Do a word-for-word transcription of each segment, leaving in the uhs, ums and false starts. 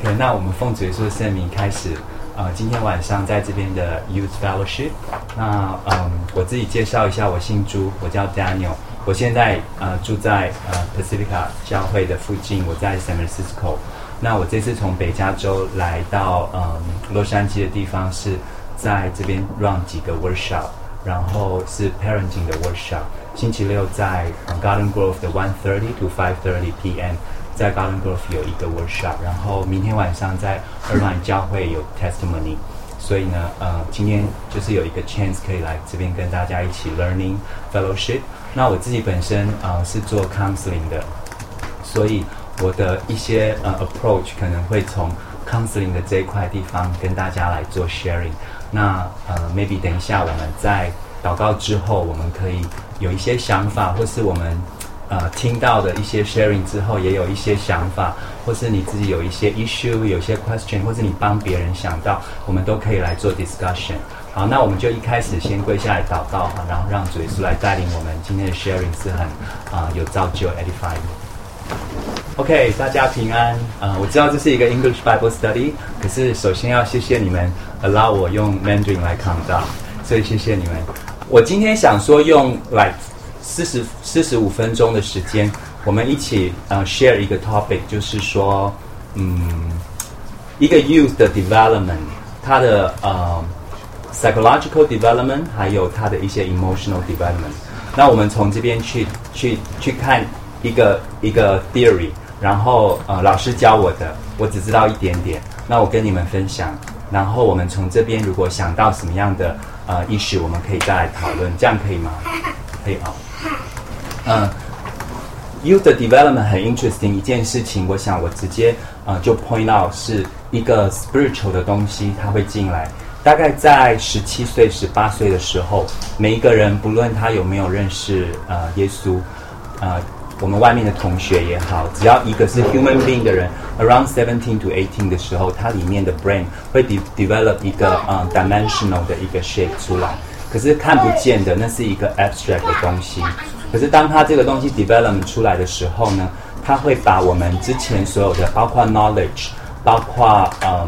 OK， 那我们奉主耶稣的圣名开始，呃，今天晚上在这边的 Youth Fellowship。那嗯，我自己介绍一下，我姓朱，我叫 Daniel， 我现在呃住在呃 Pacifica 教会的附近，我在 San Francisco。那我这次从北加州来到嗯洛杉矶的地方，是在这边 run 几个 workshop， 然后是 parenting 的 workshop。星期六在 Garden Grove 的 one thirty to five thirty p m。在 Garden Grove 有一个 workshop， 然后明天晚上在 Irvine 教会有 testimony， 所以呢，呃，今天就是有一个 chance 可以来这边跟大家一起 learning fellowship。那我自己本身呃是做 counseling 的，所以我的一些呃 approach 可能会从 counseling 的这一块地方跟大家来做 sharing。那呃 maybe 等一下我们在祷告之后，我们可以有一些想法，或是我们呃，听到的一些 sharing 之后，也有一些想法，或是你自己有一些 issue， 有一些 question， 或是你帮别人想到，我们都可以来做 discussion。好，那我们就一开始先跪下来祷告，然后让主耶稣来带领我们。今天的 sharing 是很啊、呃、有造就 edifying。OK， 大家平安。呃，我知道这是一个 English Bible Study， 可是首先要谢谢你们 allow 我用 Mandarin 来 count down， 所以谢谢你们。我今天想说用 like。四十四十五分钟的时间，我们一起呃 share 一个 topic， 就是说，嗯，一个 youth 的 development， 它的呃 psychological development， 还有它的一些 emotional development。那我们从这边去去去看一个一个 theory， 然后呃老师教我的，我只知道一点点，那我跟你们分享。然后我们从这边如果想到什么样的呃 issue， 我们可以再来讨论，这样可以吗？可以啊。嗯 ，youth 的 development 很 interesting 一件事情，我想我直接呃就 point out 是一个 spiritual 的东西，它会进来。大概在十七岁、十八岁的时候，每一个人不论他有没有认识呃耶稣，呃我们外面的同学也好，只要一个是 human being 的人 ，around seventeen to eighteen 的时候，它里面的 brain 会 de develop 一个呃 dimensional 的一个 shape 出来。可是看不见的，那是一个 abstract 的东西。可是当它这个东西 development 出来的时候呢，它会把我们之前所有的，包括 knowledge， 包括嗯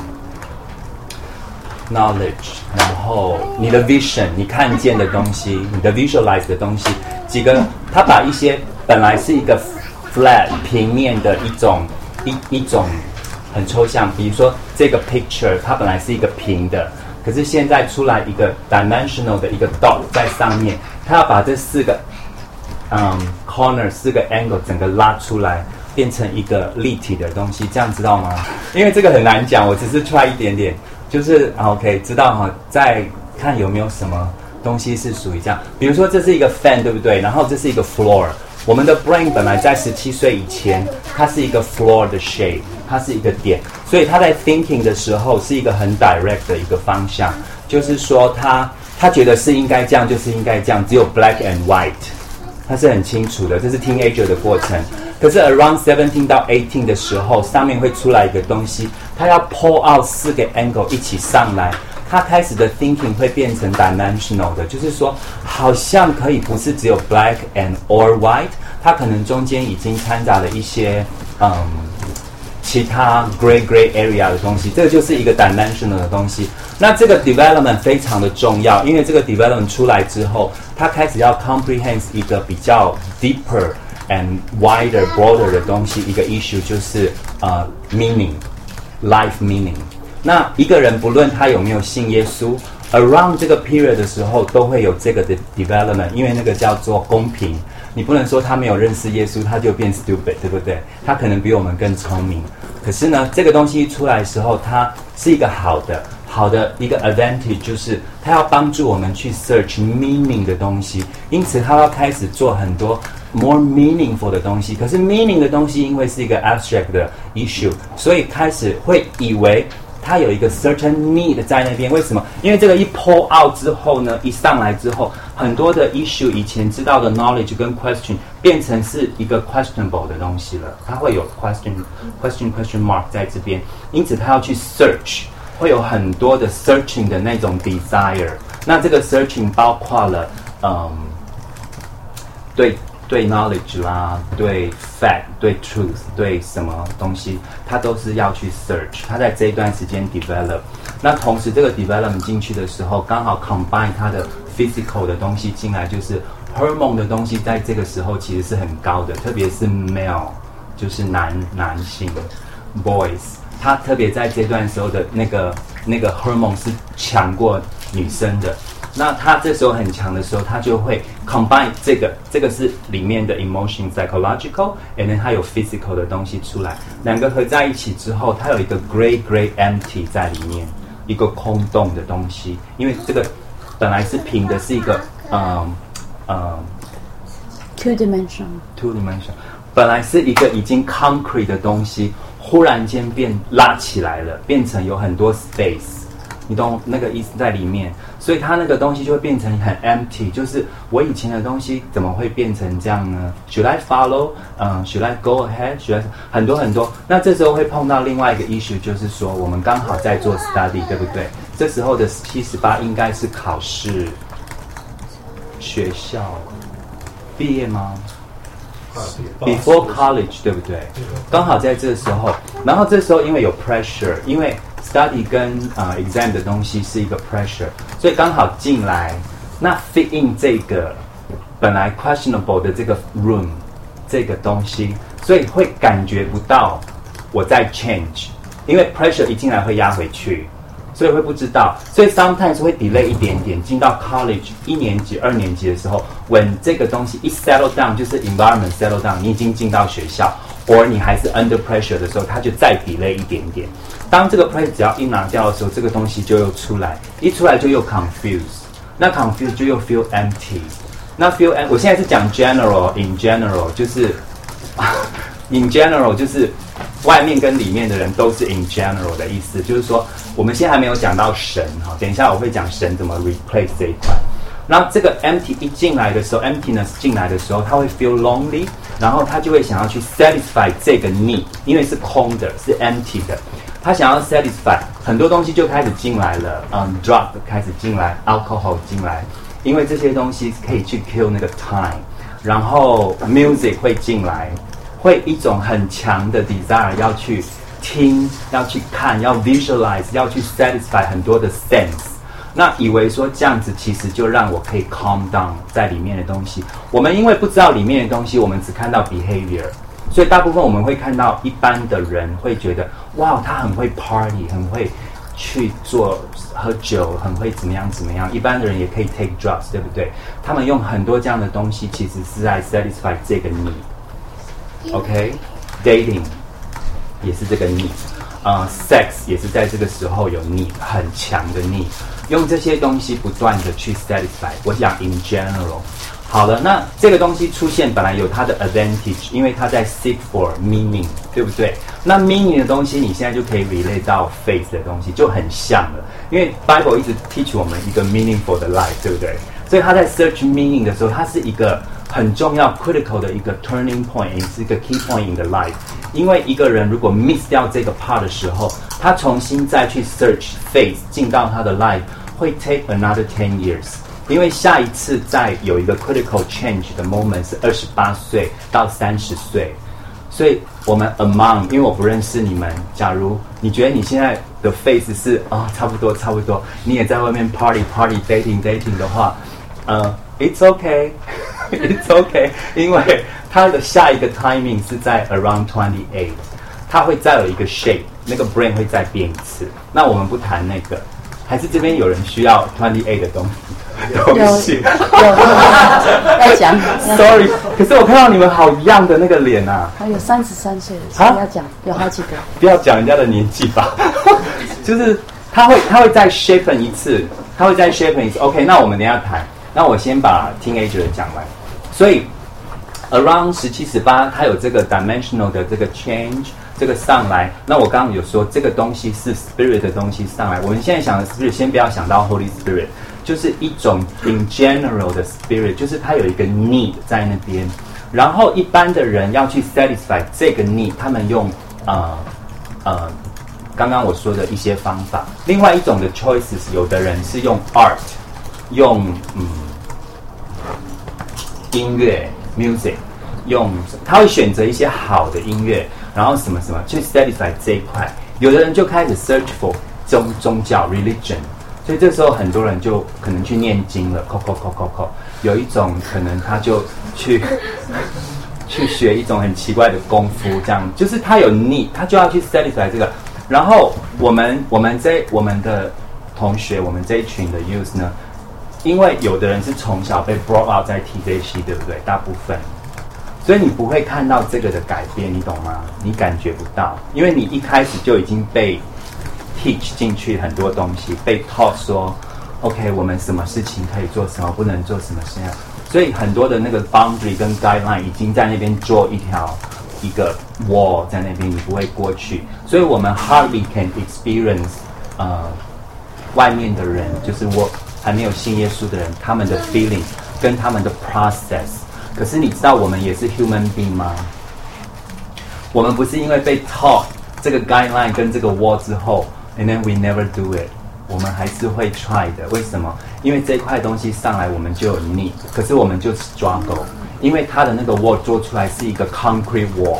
knowledge， 然后你的 vision， 你看见的东西，你的 visualize 的东西，几个，它把一些本来是一个 flat 平面的一种一一种很抽象，比如说这个 picture， 它本来是一个平的。可是现在出来一个 dimensional 的一个 dot 在上面，它要把这四个嗯 corner 四个 angle 整个拉出来，变成一个立体的东西，这样知道吗？因为这个很难讲，我只是 try 一点点，就是 OK 知道哈，再看有没有什么东西是属于这样。比如说这是一个 fan， 对不对？然后这是一个 floor。我们的 brain 本来在十七岁以前，它是一个 floor 的 shape， 它是一个点，所以它在 thinking 的时候是一个很 direct 的一个方向，就是说它他觉得是应该这样，就是应该这样，只有 black and white， 它是很清楚的，这是 teenager 的过程。可是 around seventeen 到eighteen 的时候，上面会出来一个东西，它要 pull out 四个 angle 一起上来。他开始的 thinking 会变成 dimensional 的，就是说好像可以不是只有 black and or white， 它可能中间已经掺杂了一些嗯其他 gray gray area 的东西，这个就是一个 dimensional 的东西。那这个 development 非常的重要，因为这个 development 出来之后，它开始要 comprehend 一个比较 deeper and wider broader 的东西，一个 issue 就是呃 meaning life meaning。那一个人不论他有没有信耶稣 ，around 这个 period 的时候，都会有这个的 development， 因为那个叫做公平。你不能说他没有认识耶稣，他就变 stupid， 对不对？他可能比我们更聪明。可是呢，这个东西出来的时候，它是一个好的，好的一个 advantage， 就是它要帮助我们去 search meaning 的东西。因此，他要开始做很多 more meaningful 的东西。可是 meaning 的东西，因为是一个 abstract 的 issue， 所以开始会以为它有一个 certain need 在那边，为什么？因为这个一 pull out 之后呢，一上来之后，很多的 issue 以前知道的 knowledge 跟 question 变成是一个 questionable 的东西了，它会有 question question question mark 在这边，因此它要去 search， 会有很多的 searching 的那种 desire。那这个 searching 包括了，嗯，对对 knowledge 啦，对 fact， 对 truth， 对什么东西，他都是要去 search。他在这一段时间 develop， 那同时这个 development 进去的时候，刚好 combine 他的 physical 的东西进来，就是 hormone 的东西，在这个时候其实是很高的，特别是 male， 就是男男性 boys， 他特别在这段时候的那个那个 hormone 是强过女生的。那他这时候很强的时候，他就会 combine 这个，这个是里面的 emotion psychological，and then 它有 physical 的东西出来，两个合在一起之后，它有一个 great great empty 在里面，一个空洞的东西，因为这个本来是平的，是一个嗯嗯 two dimension two dimension， 本来是一个已经 concrete 的东西，忽然间变拉起来了，变成有很多 space。你懂那个意思在里面，所以它那个东西就会变成很 empty， 就是我以前的东西怎么会变成这样呢 ？Should I follow？ 嗯、uh, ，Should I go ahead？ Should I 很多很多。那这时候会碰到另外一个 issue， 就是说我们刚好在做 study， 对不对？这时候的七十八应该是考试、学校毕业吗？Before college， 对不对？刚好在这时候，然后这时候因为有 pressure， 因为 study 跟呃 exam 的东西是一个 pressure， 所以刚好进来，那 fit in 这个本来 questionable 的这个 room 这个东西，所以会感觉不到我在 change， 因为 pressure 一进来会压回去。所以会不知道，所以 sometimes 会 delay 一点点，进到 college 一年级、二年级的时候 ，when 这个东西一 settle down， 就是 environment settle down， 你已经进到学校，或你还是 under pressure 的时候，它就再 delay 一点点。当这个 pressure 只要一拿掉的时候，这个东西就又出来，一出来就又 confuse， 那 confuse 就又 feel empty， 那 feel empty， 我现在是讲 general，in general 就是 in general 就是外面跟里面的人都是 in general 的意思，就是说我们现在还没有讲到神哈，等一下我会讲神怎么 replace 这一块。然后这个 empty 一进来的时候 ，emptiness 进来的时候，他会 feel lonely， 然后他就会想要去 satisfy 这个 need， 因为是空的，是 empty 的，他想要 satisfy 很多东西就开始进来了，嗯 ，drug 开始进来 ，alcohol 进来，因为这些东西可以去 kill 那个 time， 然后 music 会进来。会一种很强的 desire 要去听，要去看，要 visualize， 要去 satisfy 很多的 sense。那以为说这样子其实就让我可以 calm down 在里面的东西。我们因为不知道里面的东西，我们只看到 behavior， 所以大部分我们会看到一般的人会觉得，哇，他很会 party， 很会去做喝酒，很会怎么样怎么样。一般的人也可以 take drugs， 对不对？他们用很多这样的东西，其实是在 satisfy 这个 need。OK，dating、okay? 也是这个 need， 呃 ，sex 也是在这个时候有 need， 很强的 need， 用这些东西不断的去 satisfy。我讲 in general， 好了，那这个东西出现本来有它的 advantage， 因为它在 seek for meaning， 对不对？那 meaning 的东西，你现在就可以 relate 到 faith 的东西，就很像了。因为 Bible 一直 teach 我们一个 meaningful 的 life， 对不对？所以他在 search meaning 的时候，它是一个很重要 critical 的一个 turning point， 也是一个 key point in the life。因为一个人如果 miss 掉这个 part 的时候，他重新再去 search faith 进到他的 life 会 take another ten years。因为下一次再有一个 critical change 的 moment 是二十八岁到三十岁。所以我们 among， 因为我不认识你们，假如你觉得你现在的 faith 是啊、哦、差不多差不多，你也在外面 party party dating dating 的话，呃 it's okay it's okay， 因为它的下一个 timing 是在 around twenty-eight， 它会再有一个 shape， 那个 brain 会再变一次。那我们不谈那个，还是这边有人需要 twenty-eight 的东西？ 有有要讲 ，sorry， 可是我看到你们好样的那个脸啊！ 还有三十三岁的，所以要讲，有好几个。 不要讲人家的年纪吧，就是他会他会再 shapen 一次，他会再 shapen 一次。OK， 那我们等一下谈。那我先把 teenager 讲完。所以 around 十七、十八，它有这个 dimensional 的这个 change， 这个上来。那我刚刚有说这个东西是 spirit 的东西上来。我们现在想的 spirit， 先不要想到 Holy Spirit。就是一种 in general 的 spirit， 就是它有一个 need 在那边，然后一般的人要去 satisfy 这个 need， 他们用呃呃刚刚我说的一些方法。另外一种的 choices， 有的人是用 art， 用嗯音乐， music， 用他会选择一些好的音乐，然后什么什么去 satisfy 这一块。有的人就开始 search for 宗宗教 religion， 所以这时候很多人就可能去念经了，扣扣扣扣扣。有一种可能他就去去学一种很奇怪的功夫，这样就是他有 need， 他就要去 satisfy 这个。然后我们我们这我们的同学，我们这一群的 youth 呢，因为有的人是从小被 brought up 在 T J C， 对不对？大部分，所以你不会看到这个的改变，你懂吗？你感觉不到，因为你一开始就已经被 teach 进去很多东西，被 taught 说 ，OK， 我们什么事情可以做，什么不能做，什么事情。所以很多的那个 boundary 跟 guideline 已经在那边做一条一个 wall 在那边，你不会过去。所以我们 hardly can experience 呃外面的人，就是我还没有信耶稣的人，他们的 feeling 跟他们的 process。可是你知道我们也是 human being 吗？我们不是因为被 taught 这个 guideline 跟这个 wall 之后 ，and then we never do it， 我们还是会 try 的。为什么？因为这块东西上来我们就有 need， 可是我们就 struggle， 因为它的那个 wall 做出来是一个 concrete wall，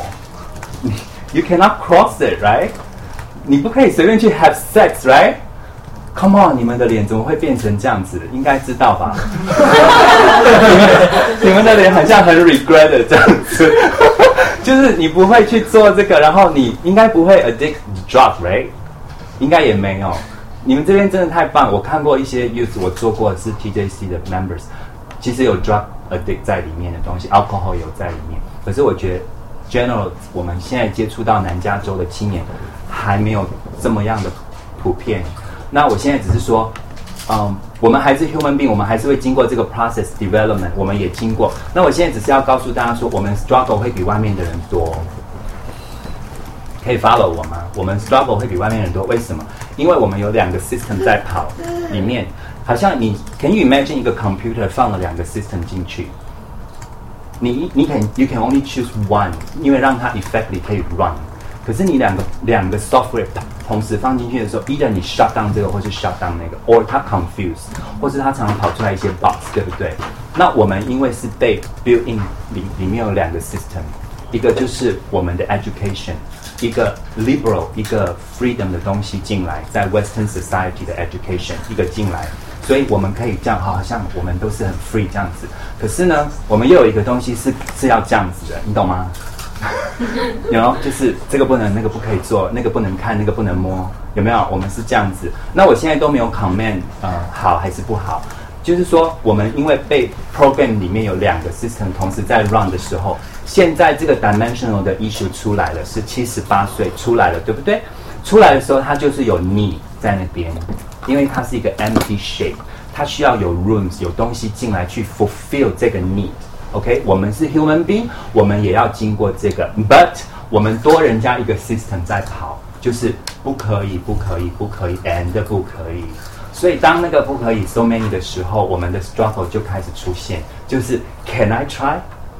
you cannot cross it， right？ 你不可以随便去 have sex， right？Come on， 你们的脸怎么会变成这样子？应该知道吧？你, 们你们的脸好像很 regret 的这样子，就是你不会去做这个，然后你应该不会 addict drug，right？ 应该也没有。你们这边真的太棒，我看过一些 youth， 我做过的是 T J C 的 members， 其实有 drug addict 在里面的东西 ，alcohol 有在里面。可是我觉得 general 我们现在接触到南加州的青年还没有这么样的普遍。那我现在只是说，嗯，我们还是 human being， 我们还是会经过这个 process development， 我们也经过。那我现在只是要告诉大家说，我们 struggle 会比外面的人多，可以 follow 我吗？我们 struggle 会比外面的人多，为什么？因为我们有两个 system 在跑，里面好像你 can you imagine 一个 computer 放了两个 system 进去，你你 can you can only choose one， 因为让它 effectively 可以 run。可是你两个两个 software 同时放进去的时候 ，either 你 shut down 这个，或是 shut down 那个 ，or 它 confuse， 或是它常常跑出来一些 bugs， 对不对？那我们因为是被 built in 里里面有两个 system， 一个就是我们的 education， 一个 liberal 一个 freedom 的东西进来，在 Western society 的 education 一个进来，所以我们可以这样，好像我们都是很 free 这样子。可是呢，我们又有一个东西是是要这样子的，你懂吗？有 you know, 就是这个不能，那个不可以做，那个不能看，那个不能摸，有没有？我们是这样子。那我现在都没有 comment， 呃，好还是不好？就是说，我们因为被 program 里面有两个 system 同时在 run 的时候，现在这个 dimensional 的 issue 出来了，是七十八岁出来了，对不对？出来的时候，它就是有 need 在那边，因为它是一个 empty shape， 它需要有 rooms 有东西进来去 fulfill 这个 need。OK， 我们是 human being， 我们也要经过这个 ，but 我们多人家一个 system 在跑，就是不可以，不可以，不可以 ，and 不可以。所以当那个不可以 so many 的时候，我们的 struggle 就开始出现，就是 Can I try？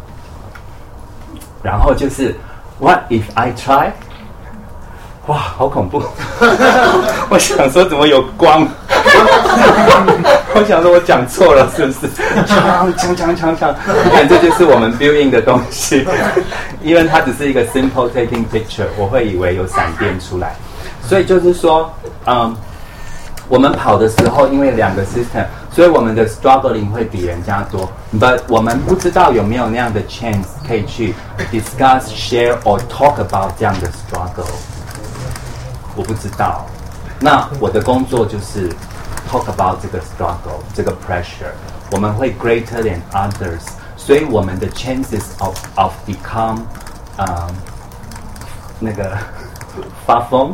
然后就是 What if I try？ 哇，好恐怖！我想说怎么有光？我想说我讲错了是不是？锵锵锵锵锵！你看这就是我们 building 的东西，因为它只是一个 simple taking picture， 我会以为有闪电出来，所以就是说，嗯，我们跑的时候因为两个 system， 所以我们的 struggling 会比人家多 ，but 我们不知道有没有那样的 chance 可以去 discuss、share or talk about 这样的 struggle。我不知道，那我的工作就是 talk about 这个 struggle， 这个 pressure， 我们会 greater than others， 所以我们的 chances of of become， 呃，那个发疯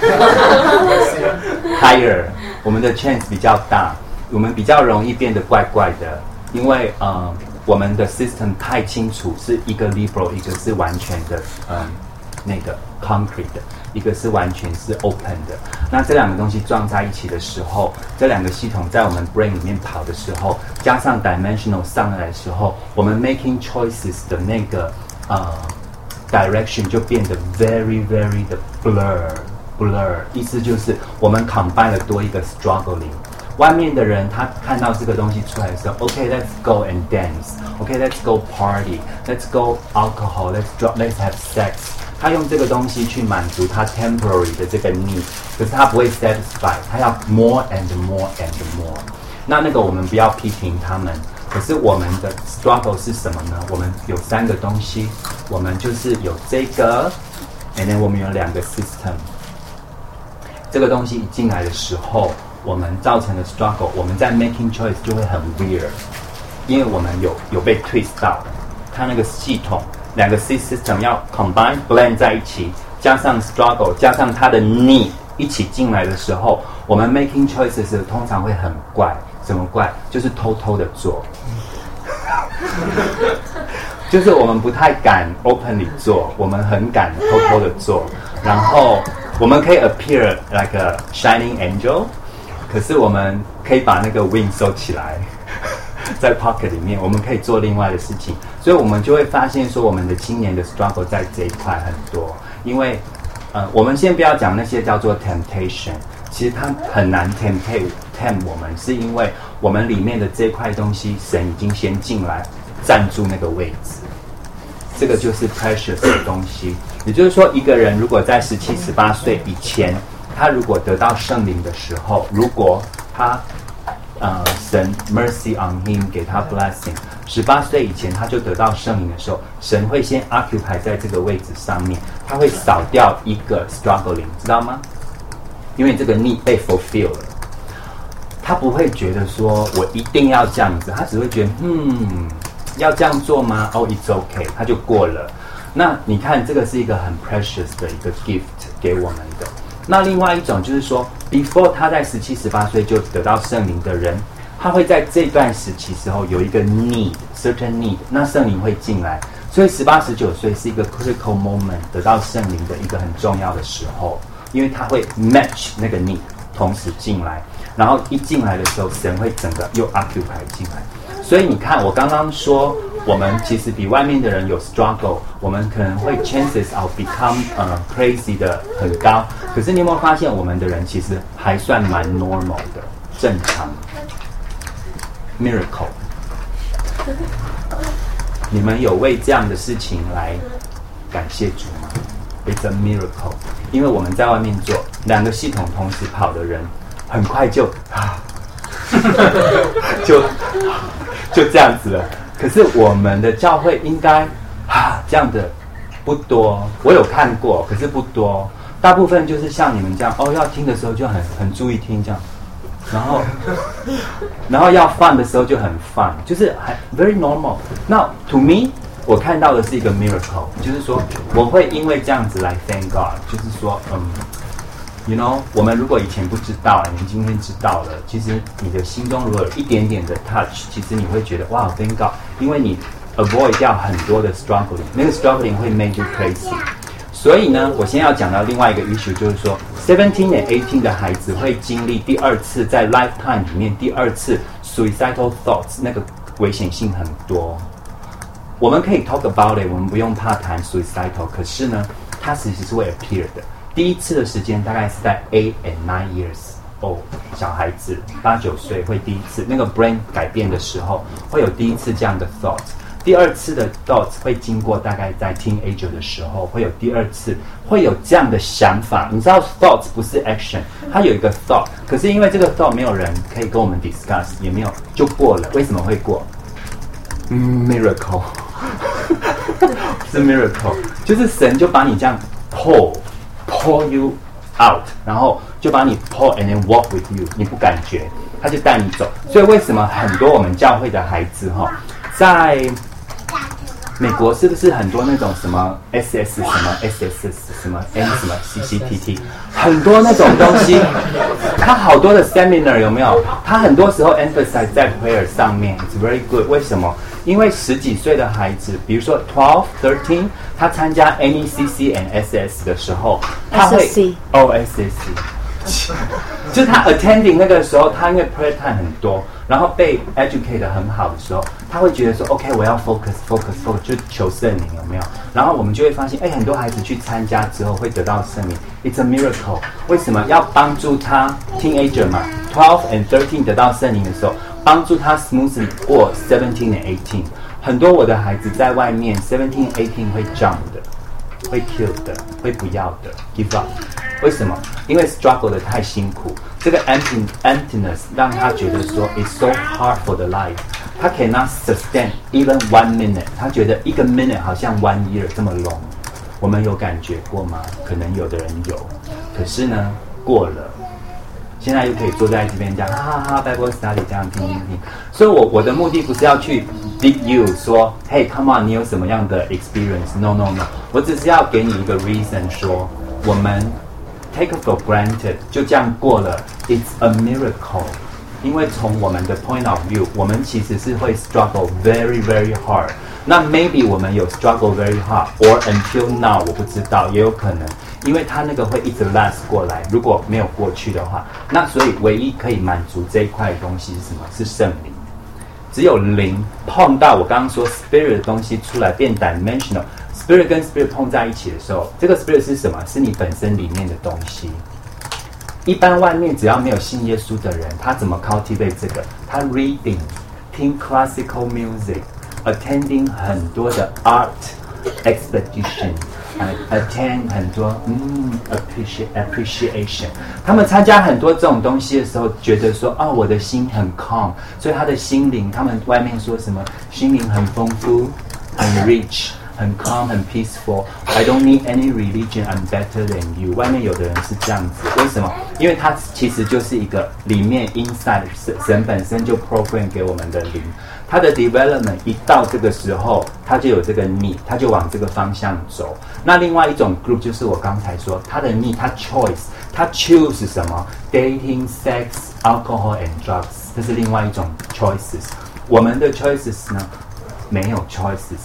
higher， 我们的 chance 比较大，我们比较容易变得怪怪的，因为呃，我们的 system 太清楚，是一个 liberal， 一个是完全的，嗯、呃，那个 concrete 的。一个是完全是 open 的，那这两个东西撞在一起的时候，这两个系统在我们 brain 里面跑的时候，加上 dimensional 上来的时候，我们 making choices 的那个呃 direction 就变得 very very 的 blur blur， 意思就是我们 combine 了多一个 struggling， 外面的人他看到这个东西出来的时候 ，OK，let's go and dance，OK，let's go party，let's go alcohol，let's drop，let's have sex。他用这个东西去满足他 temporary 的这个 need， 可是他不会 satisfy， 他要 more and more and more。那那个我们不要批评他们，可是我们的 struggle 是什么呢？我们有三个东西，我们就是有这个 ，and then 我们有两个 system。这个东西一进来的时候，我们造成的 struggle， 我们在 making choice 就会很 weird， 因为我们有有被 twist 到，它那个系统两个 system 要 combine blend 在一起，加上 struggle， 加上它的 need 一起进来的时候，我们 making choices 通常会很怪，怎么怪？就是偷偷的做，就是我们不太敢 openly 做，我们很敢偷偷的做，然后我们可以 appear like a shining angel。可是我们可以把那个 wing 收起来，在 pocket 里面，我们可以做另外的事情，所以我们就会发现说，我们的今年的 struggle 在这一块很多。因为，呃，我们先不要讲那些叫做 temptation， 其实它很难 tempt tempt 我们，是因为我们里面的这块东西，神已经先进来占住那个位置，这个就是 precious 的东西。也就是说，一个人如果在十七、十八岁以前，他如果得到圣灵的时候，如果他呃神 mercy on him 给他 blessing， 十八岁以前他就得到圣灵的时候，神会先 occupy 在这个位置上面，他会扫掉一个 struggling， 知道吗？因为这个 need 被 fulfill 了，他不会觉得说我一定要这样子，他只会觉得嗯要这样做吗？哦、oh, it's okay， 他就过了。那你看这个是一个很 precious 的一个 gift 给我们的。那另外一种就是说 ，before 他在十七、十八岁就得到圣灵的人，他会在这段时期时候有一个 need，certain need， 那圣灵会进来，所以十八、十九岁是一个 critical moment， 得到圣灵的一个很重要的时候，因为他会 match 那个 need， 同时进来，然后一进来的时候，神会整个又 occupy 进来。所以你看，我刚刚说，我们其实比外面的人有 struggle， 我们可能会 chances of become 呃 crazy 的很高。可是你有没有发现，我们的人其实还算蛮 normal 的，正常 miracle。你们有为这样的事情来感谢主吗 ？It's a miracle， 因为我们在外面做两个系统同时跑的人，很快就啊，就。就这样子了，可是我们的教会应该啊这样的不多，我有看过，可是不多，大部分就是像你们这样哦，要听的时候就很很注意听这样，然后然后要放的时候就很放，就是还 very normal。那 to me 我看到的是一个 miracle， 就是说我会因为这样子来 thank God， 就是说嗯。You know， 我们如果以前不知道，你们今天知道了，其实你的心中如果有一点点的 touch， 其实你会觉得哇 ，thank God， 因为你 avoid 掉很多的 struggling， 那个 struggling 会 make you crazy。所以呢，我先要讲到另外一个 issue， 就是说 seventeen and eighteen 的孩子会经历第二次在 lifetime 里面第二次 suicidal thoughts， 那个危险性很多。我们可以 talk about it， 我们不用怕谈 suicidal， 可是呢，它其实是会 appear 的。第一次的时间大概是在 eight and nine years old， 小孩子八九岁会第一次那个 brain 改变的时候，会有第一次这样的 thought。第二次的 thoughts 会经过大概在 teenager 的时候，会有第二次会有这样的想法。你知道 thoughts 不是 action， 它有一个 thought， 可是因为这个 thought 没有人可以跟我们 discuss， 也没有就过了。为什么会过？嗯 ，miracle 是 miracle， 就是神就把你这样 pull。pull you out， 然后就把你 pull and then walk with you， 你不感觉，他就带你走。所以为什么很多我们教会的孩子哈，在美国是不是很多那种什么 S S 什么 S S 什么 N 什么 C C T T， 很多那种东西，他好多的 seminar 有没有？他很多时候 emphasize 在 prayer 上面 ，it's very good。为什么？因为十几岁的孩子，比如说 twelve, thirteen， 他参加 N E C C and S S 的时候，他会 哦 S S C， 就是他 attending 那个时候，他因为 prayer time 很多， 然后被 educate 得很好的时候，他会觉得说 OK 我要 focus focus focus 就求圣灵有没有？然后我们就会发现，哎，很多孩子去参加之后会得到圣灵 ，It's a miracle。为什么要帮助他 teenager 嘛 ，twelve and thirteen 得到圣灵的时候，帮助他 smoothly 过 seventeen and eighteen。很多我的孩子在外面 seventeen eighteen 会 jump 的，会 kill 的，会不要的 give up。为什么？因为 struggle 的太辛苦，这个 empty emptiness 让他觉得说 it's so hard for the life， 他 cannot sustain even one minute， 他觉得一个 minute 好像 one year 这么 long。我们有感觉过吗？可能有的人有，可是呢，过了。现在又可以坐在这边这样，哈哈哈 ，Bible study 这样听听听。所以我我的目的不是要去 dig you 说，嘿 ，come on， 你有什么样的 experience？No no no， 我只是要给你一个 reason 说，我们 take it for granted 就这样过了 ，it's a miracle。因为从我们的 point of view， 我们其实是会 struggle very very hard。那 maybe 我们有 struggle very hard，or until now 我不知道，也有可能。因为他那个会一直 last 过来，如果没有过去的话，那所以唯一可以满足这一块的东西是什么？是圣灵。只有灵碰到我刚刚说 spirit 的东西出来变 dimensional，spirit 跟 spirit 碰在一起的时候，这个 spirit 是什么？是你本身里面的东西。一般外面只要没有信耶稣的人，他怎么 cultivate 这个？他 reading， 听 classical music，attending 很多的 art expedition。attend 很多嗯 appreciate appreciation， 他们参加很多这种东西的时候，觉得说哦，我的心很 calm， 所以他的心灵，他们外面说什么心灵很丰富，很 rich， 很 calm， 很 peaceful。I don't need any religion, I'm better than you。外面有的人是这样子，为什么？因为他其实就是一个里面 inside 神本身就 program 给我们的灵。他的 development 一到这个时候，他就有这个 need， 他就往这个方向走。那另外一种 group 就是我刚才说，他的 need， 他 choice， 他 choose 什么 ？dating、sex、alcohol and drugs， 这是另外一种 choices。我们的 choices 呢，没有 choices。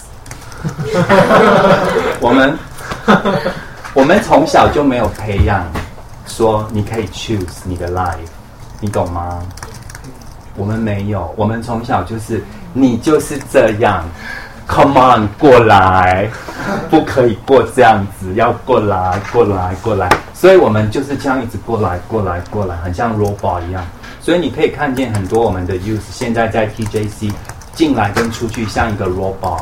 我们我们从小就没有培养说你可以 choose 你的 life， 你懂吗？我们没有，我们从小就是你就是这样 ，Come on， 过来，不可以过这样子，要过来，过来，过来。所以我们就是这样一直过来，过来，过来，很像 robot 一样。所以你可以看见很多我们的 youth 现在在 T J C 进来跟出去像一个 robot，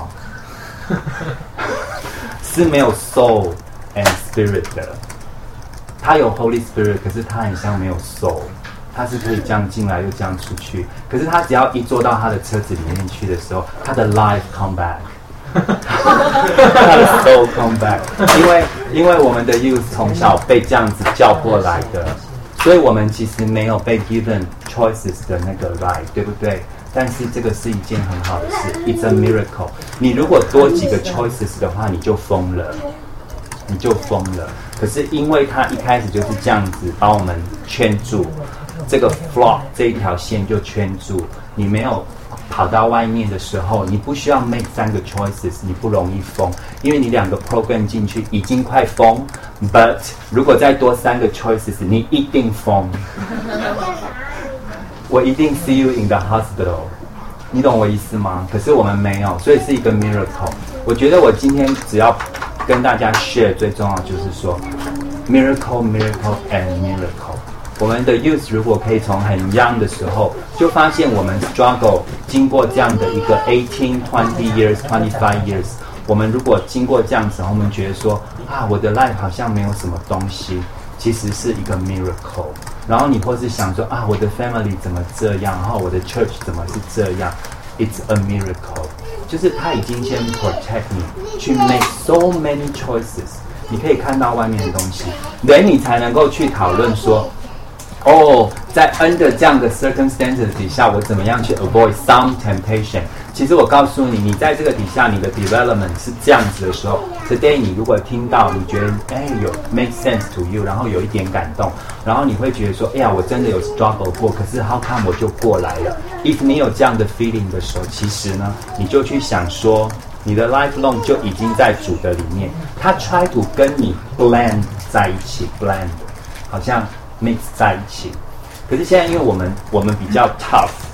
是没有 soul and spirit 的。他有 Holy Spirit， 可是他很像没有 soul。他是可以这样进来又这样出去，可是他只要一坐到他的车子里面去的时候，他的 life come back， 他的 soul come back， 因为因为我们的 youth 从小被这样子叫过来的，所以我们其实没有被 given choices 的那个 right， 对不对？但是这个是一件很好的事 ，It's a miracle。你如果多几个 choices 的话，你就疯了，你就疯了。可是因为他一开始就是这样子把我们圈住。这个 flock 这一条线就圈住，你没有跑到外面的时候，你不需要 make 三个 choices， 你不容易疯，因为你两个 program 进去已经快疯 ，but 如果再多三个 choices， 你一定疯。我一定 see you in the hospital， 你懂我意思吗？可是我们没有，所以是一个 miracle。我觉得我今天只要跟大家 share 最重要就是说 miracle miracle and miracle。我们的 youth 如果可以从很 young 的时候就发现我们 struggle 经过这样的一个 eighteen twenty years twenty-five years， 我们如果经过这样子，我们觉得说啊，我的 life 好像没有什么东西，其实是一个 miracle。然后你或是想说啊，我的 family 怎么这样，然后我的 church 怎么是这样， it's a miracle， 就是他已经先 protect 你去 make so many choices， 你可以看到外面的东西，人你才能够去讨论说哦，在 under 这样的 circumstances 底下，我怎么样去 avoid some temptation？ 其实我告诉你，你在这个底下，你的 development 是这样子的时候 ，today 你如果听到，你觉得哎有 make sense to you， 然后有一点感动，然后你会觉得说，哎呀，我真的有 struggle 过，可是 how come 我就过来了 ？If 你有这样的 feeling 的时候，其实呢，你就去想说，你的 lifelong 就已经在主的里面，他 try to 跟你 blend 在一起 ，blend， 好像。mix 在一起，可是现在因为我们我们比较 tough，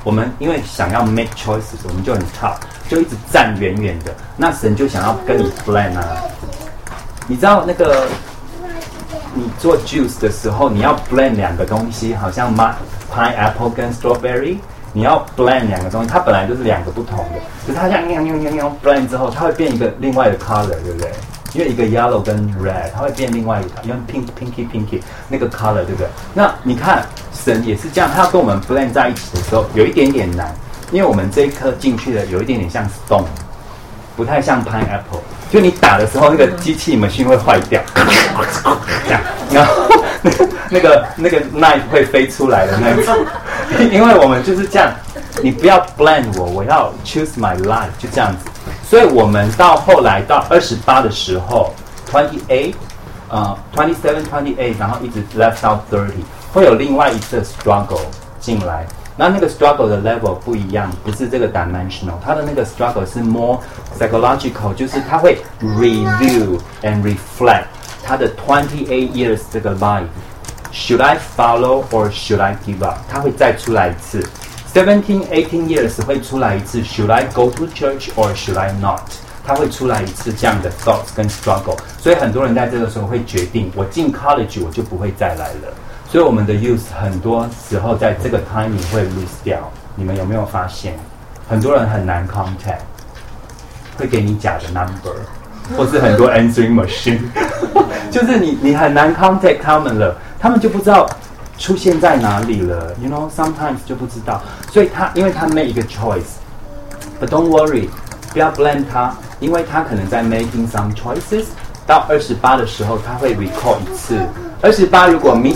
我们因为想要 make choices， 我们就很 tough， 就一直站远远的。那神就想要跟你 blend 啊。你知道那个你做 juice 的时候，你要 blend 两个东西，好像 pineapple 跟 strawberry， 你要 blend 两个东西，它本来就是两个不同的，可是它这样喵喵喵喵 blend 之后，它会变一个另外的 color， 对不对？因为一个 yellow 跟 red， 它会变另外一个，因为 pink pinky pinky 那个 color， 对不对？那你看神也是这样，它要跟我们 blend 在一起的时候，有一点点难，因为我们这一颗进去的有一点点像 stone， 不太像 pineapple。就你打的时候，那个机器 machine 会坏掉，这样，然后那个那个那个 knife 会飞出来的那一种，因为我们就是这样，你不要 blend 我，我要 choose my life， 就这样子。所以我们到后来到二十八的时候 ，twenty-eight， 呃 ，twenty-seven twenty-eight， 然后一直 left 到 thirty， 会有另外一次 struggle 进来。那那个 struggle 的 level 不一样，不是这个 dimensional， 它的那个 struggle 是 more psychological， 就是它会 review and reflect 它的 twenty-eight years 这个 life。Should I follow or should I give up？ 它会再出来一次。seventeen eighteen years 会出来一次 Should I go to church or should I not？ 它会出来一次这样的 thoughts 跟 struggle。所以很多人在这个时候会决定，我进 college 我就不会再来了。所以我们的 youth 很多时候在这个 timing 会 lose 掉，你们有没有发现？很多人很难 contact， 会给你假的 number， 或是很多 answering machine， 就是你你很难 contact 他们了，他们就不知道出现在哪里了 ，you know sometimes 就不知道，所以他因为他 make 一个 choice，but don't worry， 不要 blame 他，因为他可能在 making some choices。到二十八的时候，他会 recall 一次。二十八如果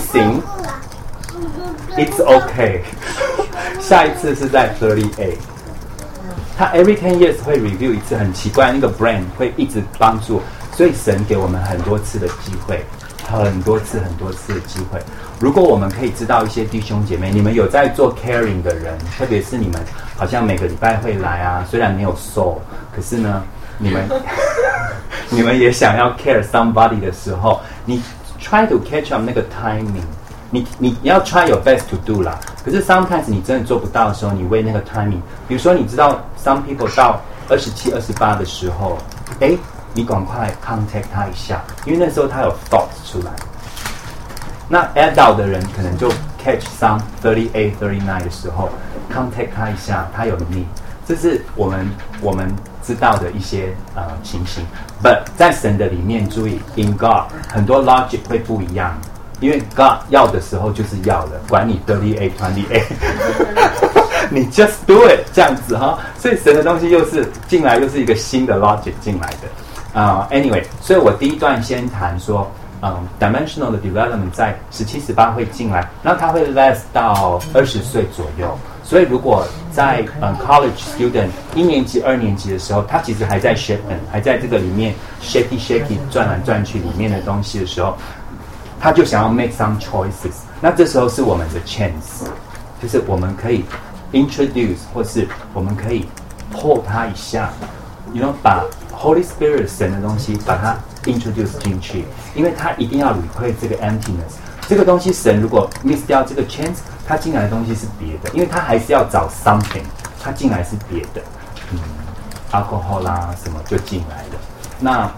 missing，it's okay 。下一次是在 thirty-eight。他 every ten years 会 review 一次，很奇怪，那个 brain 会一直帮助，所以神给我们很多次的机会，很多次很多次的机会。如果我们可以知道一些弟兄姐妹，你们有在做 caring 的人，特别是你们好像每个礼拜会来啊，虽然没有 soul， 可是呢，你们你们也想要 care somebody 的时候，你 try to catch up 那个 timing， 你你要 try your best to do 啦。可是 sometimes 你真的做不到的时候，你为那个 timing， 比如说你知道 some people 到二十七、二十八的时候，哎，你赶快 contact 他一下，因为那时候他有 thoughts 出来。那 adult 的人可能就 catch some thirty-eight, thirty-nine 的时候 contact 他一下，他有 need， 这是我们我们知道的一些呃情形。But 在神的里面，注意 in God 很多 logic 会不一样，因为 God 要的时候就是要了，管你 thirty-eight, twenty-eight 你 just do it 这样子哈。所以神的东西又是进来，又是一个新的 logic 进来的啊、uh, anyway， 所以我第一段先谈说嗯、um, dimensional 的 development 在十七、十八会进来，那它会 last 到二十岁左右。所以如果在嗯 college student 一年级、二年级的时候，他其实还在 shaping， 还在这个里面 shaky shaky 转来转去里面的东西的时候，他就想要 make some choices。那这时候是我们的 chance， 就是我们可以 introduce， 或是我们可以 pull 他一下 ，you know， 把 Holy Spirit 神的东西把它 introduce 进去，因为他一定要 replace 这个 emptiness。这个东西神如果 miss 掉这个 chance， 他进来的东西是别的，因为他还是要找 something， 他进来是别的，嗯 ，alcohol 啦什么就进来了。那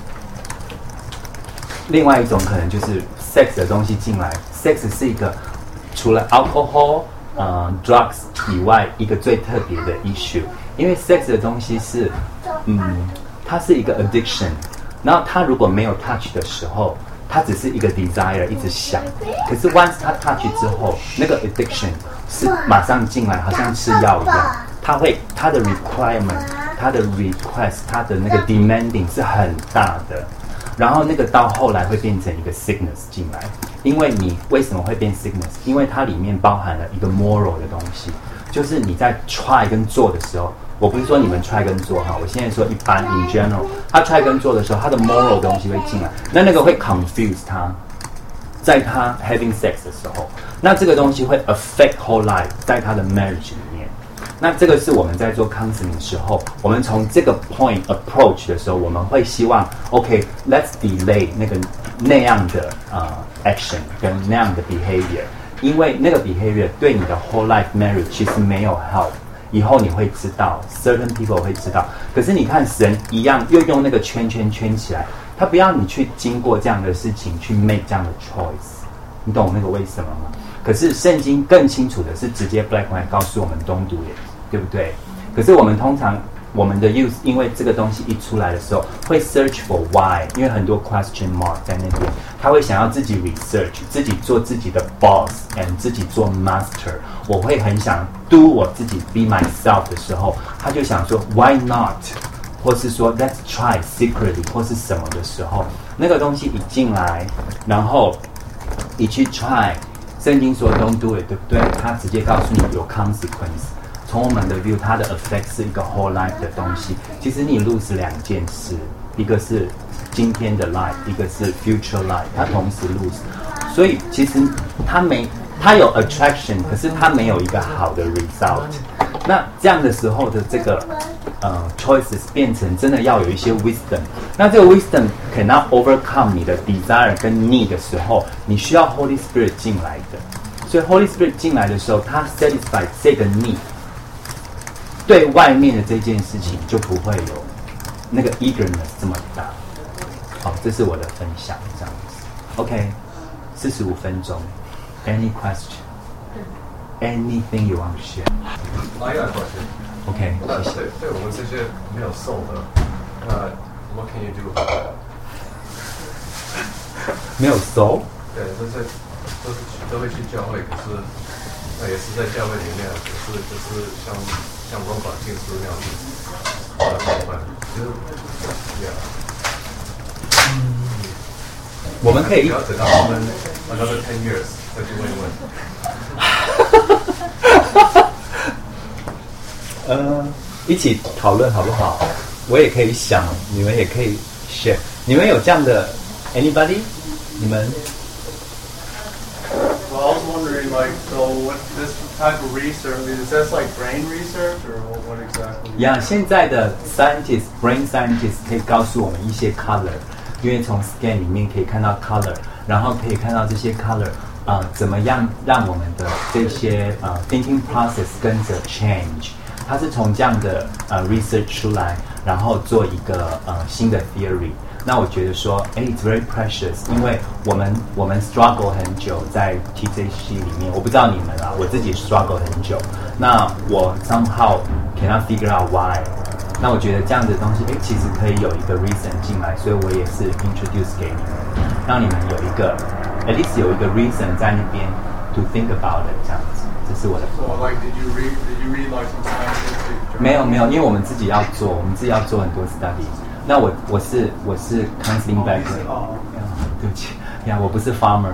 另外一种可能就是 sex 的东西进来 ，sex 是一个除了 alcohol 呃 drugs 以外一个最特别的 issue， 因为 sex 的东西是嗯，它是一个 addiction， 然后他如果没有 touch 的时候。它只是一个 desire 一直想，可是 once 它 touch 之后，那个 addiction 是马上进来，好像吃药一样，它会它的 requirement， 它的 request， 它的那个 demanding 是很大的，然后那个到后来会变成一个 sickness 进来，因为你为什么会变 sickness？ 因为它里面包含了一个 moral 的东西，就是你在 try 跟做的时候。我不是说你们 try 跟做哈，我现在说一般 in general， 他 try 跟做的时候，他的 moral 的东西会进来，那那个会 confuse 他，在他 having sex 的时候，那这个东西会 affect whole life， 在他的 marriage 里面。那这个是我们在做 counseling 的时候，我们从这个 point approach 的时候，我们会希望 OK，let's delay 那个那样的呃 action 跟那样的 behavior。 因为那个 behavior 对你的 whole life marriage 其实没有 help。以后你会知道 ，certain people 会知道。可是你看神一样，又用那个圈圈圈起来，他不要你去经过这样的事情去 make 这样的 choice， 你懂那个为什么吗？可是圣经更清楚的是直接 black and white 告诉我们 don't do it， 对不对？可是我们通常我们的 youth 因为这个东西一出来的时候，会 search for why， 因为很多 question mark 在那边，他会想要自己 research， 自己做自己的 boss and 自己做 master。我会很想 do 我自己 be myself 的时候，他就想说 why not， 或是说 let's try secretly 或是什么的时候，那个东西一进来，然后一去 try， 圣经说 don't do it， 对不对？他直接告诉你有 consequence。从我们的 view， 它的 effect 是一个 whole life 的东西。其实你 lose 两件事，一个是今天的 life， 一个是 future life， 它同时 lose。所以其实它没，它有 attraction， 可是它没有一个好的 result。那这样的时候的这个呃 choices 变成真的要有一些 wisdom。那这个 wisdom cannot overcome 你的 desire 跟 need 的时候，你需要 Holy Spirit 进来的。所以 Holy Spirit 进来的时候，它 satisfy 这个 need。对外面的这件事情就不会有那个 eagerness 这么大。好，这是我的分享，这样子。OK， 四十五分钟。Any question? Anything you want to share? I got a question. OK， 那谢谢。 对对我们这些没有受的，那 what can you do about that？ 没有 soul？ 对，都是都是都会去教会，可是那也是在教会里面，可是就是像。像罗马进书那样子，呃，怎么办？就是，yeah， 嗯，我们可以不要等到他们 another ten years 再去问一问。 呃，一起讨论好不好？我也可以想，你们也可以 share。你们有这样的 anybody？ 你们？ Well, I was wondering, like, so what this type of research, is this like brain research or what exactly? Yeah， 现在的 scientist, brain scientist 可以告诉我们一些 color， 因为从 scan 里面可以看到 color， 然后可以看到这些 color， 呃，怎么样让我们的这些呃 thinking process 跟着 change， 它是从这样的呃 research 出来，然后做一个呃新的 theory。那我觉得说，哎 ，it's very precious， 因为我们我们 struggle 很久在 T J C 里面，我不知道你们啊，我自己 struggle 很久。那我 somehow cannot figure out why。那我觉得这样的东西，哎，其实可以有一个 reason 进来，所以我也是 introduce 给你们，让你们有一个 at least 有一个 reason 在那边 to think about it 这样子。这是我的。 So, like, did you read? Did you read like some scientific? 没有没有，因为我们自己要做，我们自己要做很多 study。那我我是我是 counseling background， 哦， 对不起呀，我不是 farmer，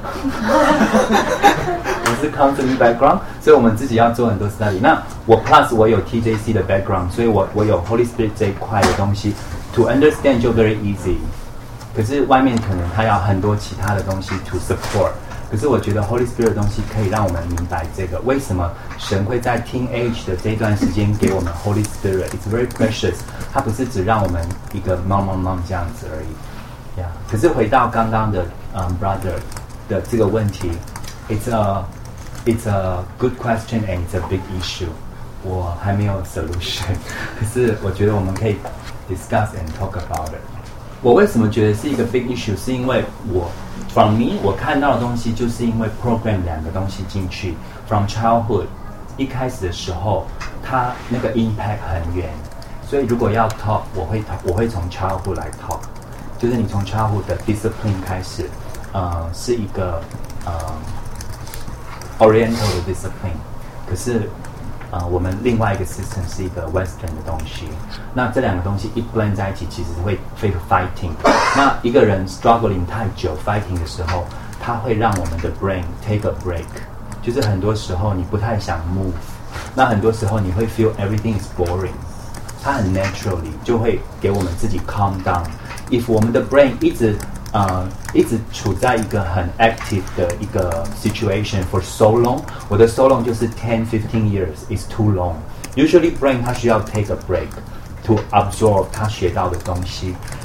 我是 counseling background， 所以我们自己要做很多 study。那我 plus 我有 T J C 的 background， 所以我我有 Holy Spirit 这一块的东西 ，to understand 就 very easy。可是外面可能它要很多其他的东西 to support。可是我觉得 Holy Spirit 的东西可以让我们明白这个为什么神会在 teenage 的这一段时间给我们 Holy Spirit。It's very precious。它不是只让我们一个 mom mom mom 这样子而已。呀、yeah. 可是回到刚刚的嗯、um, brother 的这个问题 ，it's a it's a good question and it's a big issue。我还没有 solution， 可是我觉得我们可以 discuss and talk about it。我为什么觉得是一个 big issue？ 是因为我 from me 我看到的东西，就是因为 program 两个东西进去 from childhood 一开始的时候，它那个 impact 很远，所以如果要 talk， 我会我会从 childhood 来 talk， 就是你从 childhood 的 discipline 开始，呃，是一个呃 oriental 的 discipline， 可是。呃，我们另外一个 system 是一个 Western 的东西，那这两个东西一 blend 在一起，其实会会 fighting。那一个人 struggling 太久 fighting 的时候，它会让我们的 brain take a break， 就是很多时候你不太想 move， 那很多时候你会 feel everything is boring， 它很 naturally 就会给我们自己 calm down。If 我们的 brain 一直呃，一直处在一个很 active 的一个 situation for so long， 我的 so long 就是 ten fifteen years is too long。Usually brain 它需要 take a break to absorb 它学到的东西。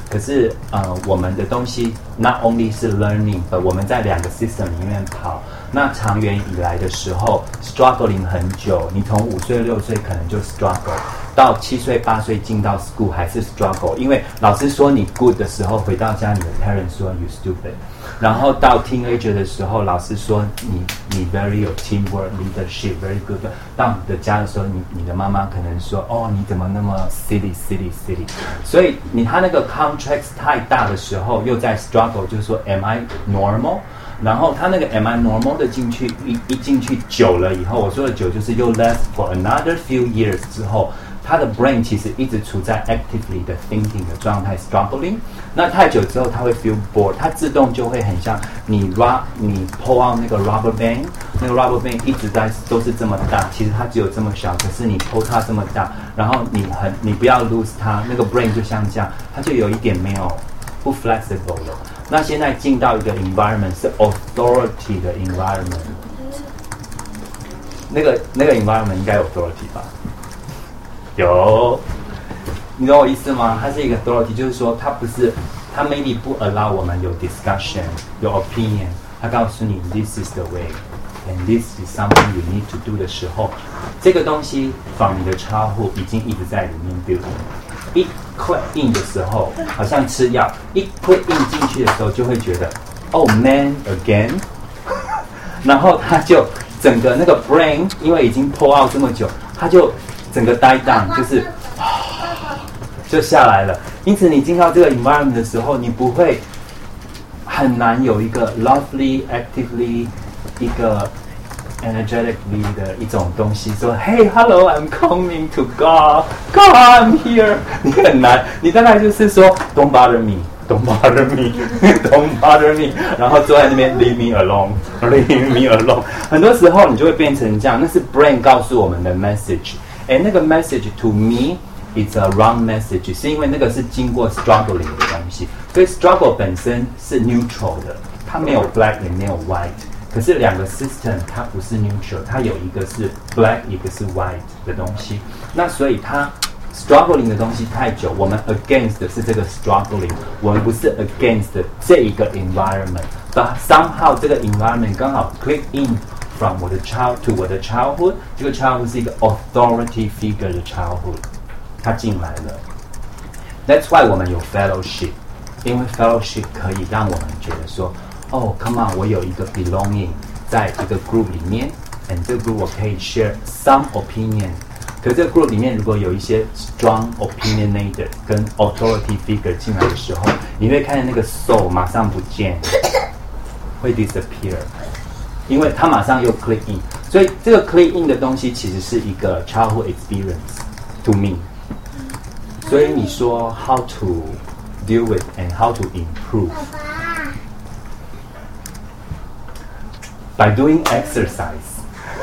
可是呃，我们的东西 not only 是 learning， 呃，我们在两个 system 里面跑。那长远以来的时候 ，struggling 很久，你从五岁六岁可能就 struggle， 到七岁八岁进到 school 还是 struggle， 因为老师说你 good 的时候，回到家你的 parents 说 you stupid， 然后到 teenager 的时候，老师说你你 very 有 teamwork leadership very good， 到你的家的时候，你你的妈妈可能说哦你怎么那么 silly silly silly， 所以你他那个 contrast 太大的时候，又在 struggle， 就是说 am I normal？然后他那个 am I normal 的进去一一进去久了以后，我说的久就是又 last for another few years 之后，他的 brain 其实一直处在 actively 的 thinking 的状态 struggling。那太久之后，他会 feel bored， 他自动就会很像你 rub 你 pull out 那个 rubber band， 那个 rubber band 一直在都是这么大，其实它只有这么小，可是你 pull 它这么大，然后你很你不要 lose 它，那个 brain 就像这样，它就有一点没有不 flexible 了。那现在进到一个 environment 是 authority 的 environment， 那个那个 environment 应该有 authority 吧？有，你懂我意思吗？它是一个 authority， 就是说它不是，它 maybe 不 allow 我们有 discussion， 有 opinion， 它告诉你 this is the way。And this is something you need to do 的时候，这个东西 from 你的childhood已经一直在里面 build。一 click in 的时候，好像吃药，一 click in 进去的时候，就会觉得 ，Oh man again， 然后他就整个那个 brain， 因为已经 pull out 这么久，他就整个 die down， 就是就下来了。因此，你进到这个 environment 的时候，你不会很难有一个 lovely actively 一个 energetically 的一种东西，说 Hey hello I'm coming to God God I'm here， 你很难，你大概就是说 Don't bother me Don't bother me Don't bother me， 然后坐在那边 Leave me alone Leave me alone， 很多时候你就会变成这样，那是 brain 告诉我们的 message， 哎，那个 message to me it's a wrong message， 是因为那个是经过 struggling 的东西，所以 struggle 本身是 neutral 的，它没有 black 也没有 white，可是两个 system 它不是 neutral， 它有一个是 black， 一个是 white 的东西。那所以它 struggling 的东西太久，我们 against 的是这个 struggling， 我们不是 against 这一个 environment。But somehow 这个 environment 刚好 click in from 我的 child to 我的 childhood， 这个 childhood 是一个 authority figure 的 childhood， 它进来了。That's why 我们有 fellowship， 因为 fellowship 可以让我们觉得说。哦、oh, ，come on， 我有一个 belonging 在一个 group 里面 ，and 这个 group 我可以 share some opinion。可是这个 group 里面如果有一些 strong opinionator 跟 authority figure 进来的时候，你会看见那个 soul 马上不见，会 disappear， 因为它马上又 click in。所以这个 click in 的东西其实是一个 childhood experience to me。所以你说 how to deal with and how to improve。By doing exercise，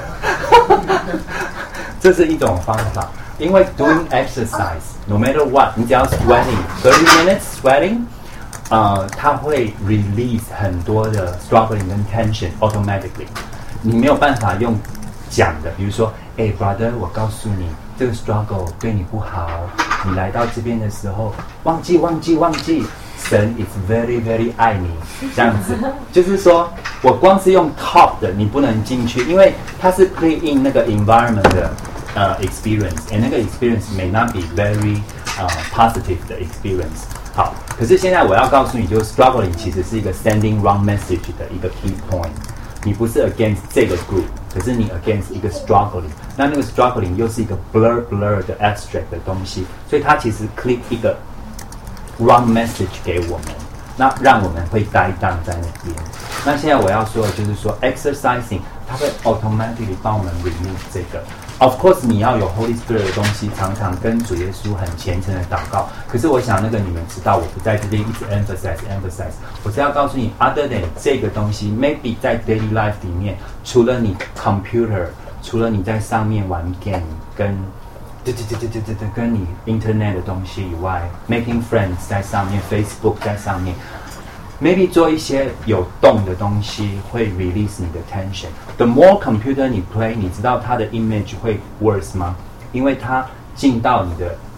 这是一种方法。因为 doing exercise，no matter what， 你只要 sweating thirty minutes sweating， 呃，它会 release 很多的 struggling 跟 tension automatically。你没有办法用讲的，比如说，哎 ，brother， 我告诉你，这个 struggle 对你不好。你来到这边的时候，忘记忘记忘记。神 is very very 爱你，这样子，就是说我光是用 talk 的，你不能进去，因为它是 play in 那个 environment 的呃 experience，and 那个 experience may not be very 呃 positive 的 experience。好，可是现在我要告诉你，就是 struggling 其实是一个 sending wrong message 的一个 key point。你不是 against 这个 group， 可是你 against 一个 struggling， 那那个 struggling 又是一个 blur blur 的 abstract 的东西，所以它其实 click 一个。wrong message 给我们，那让我们会呆荡在那边。那现在我要说的就是说 exercising 它会 automatically 帮我们 remove 这个。Of course 你要有 Holy Spirit 的东西，常常跟主耶稣很虔诚的祷告。可是我想那个你们知道，我不在这边一直 emphasize emphasize， 我是要告诉你 other than 这个东西 maybe 在 daily life 里面，除了你 computer， 除了你在上面玩 game 跟对对对对对对对，跟你 internet 的东西以外 ，making friends 在上面 ，Facebook 在上面 ，maybe 做一些有动的东西会 release 你的 tension。The more computer 你 play， 你知道它的 image 会 worse 吗？因为它进到你的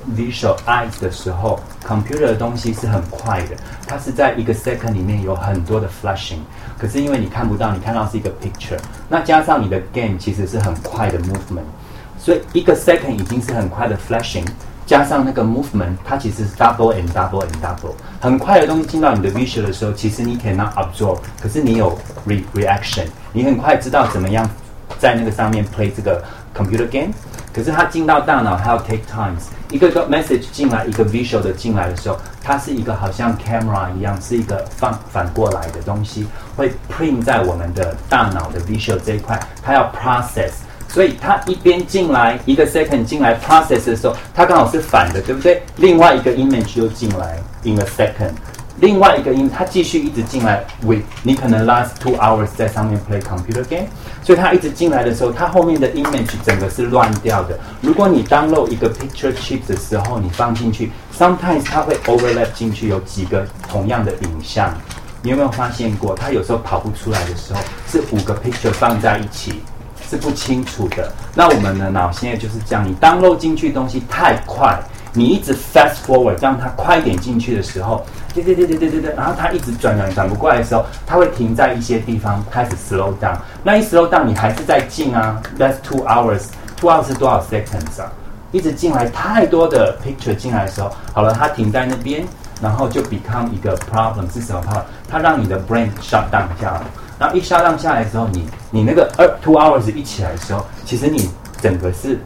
visual eyes 的时候 ，computer 的东西是很快的，它是在一个 second 里面有很多的 flashing。可是因为你看不到，你看到是一个 picture， 那加上你的 game 其实是很快的 movement， 所以一个 second 已经是很快的 flashing。加上那个 movement， 它其实是 double and double and double， 很快的东西进到你的 visual 的时候，其实你 cannot absorb， 可是你有 re reaction， 你很快知道怎么样在那个上面 play 这个 computer game。可是它进到大脑，它要 take times， 一个个 message 进来，一个 visual 的进来的时候，它是一个好像 camera 一样，是一个反反过来的东西，会 print 在我们的大脑的 visual 这一块，它要 process。所以它一边进来一个 second 进来 process 的时候，它刚好是反的，对不对？另外一个 image 又进来 in a second， 另外一个 image 它继续一直进来 with 你可能 last two hours 在上面 play computer game， 所以它一直进来的时候，它后面的 image 整个是乱掉的。如果你 download 一个 picture chip 的时候，你放进去 ，sometimes 它会 overlap 进去有几个同样的影像。你有没有发现过？它有时候跑不出来的时候，是五个 picture 放在一起。是不清楚的。那我们的脑现在就是这样，你 download 进去东西太快，你一直 fast forward 让它快一点进去的时候，对对对对对对对，然后它一直转转转不过来的时候，它会停在一些地方开始 slow down。那一 slow down 你还是在进啊 ，that's two hours，two hours 是多少 seconds 啊？一直进来太多的 picture 进来的时候，好了，它停在那边，然后就 become 一个 problem 是什么 problem？ 它让你的 brain shut down 下来。然后一下浪下来的时候，你你那个二 two hours 一起来的时候，其实你整个是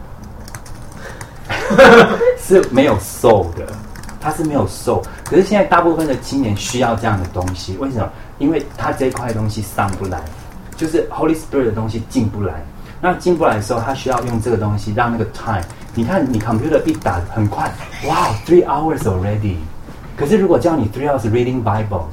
是没有 soul 的，它是没有 soul。可是现在大部分的青年需要这样的东西，为什么？因为他这一块东西上不来，就是 Holy Spirit 的东西进不来。那进不来的时候，他需要用这个东西让那个 time。你看你 computer 一打很快，哇 ，three hours already。可是如果叫你 three hours reading Bible。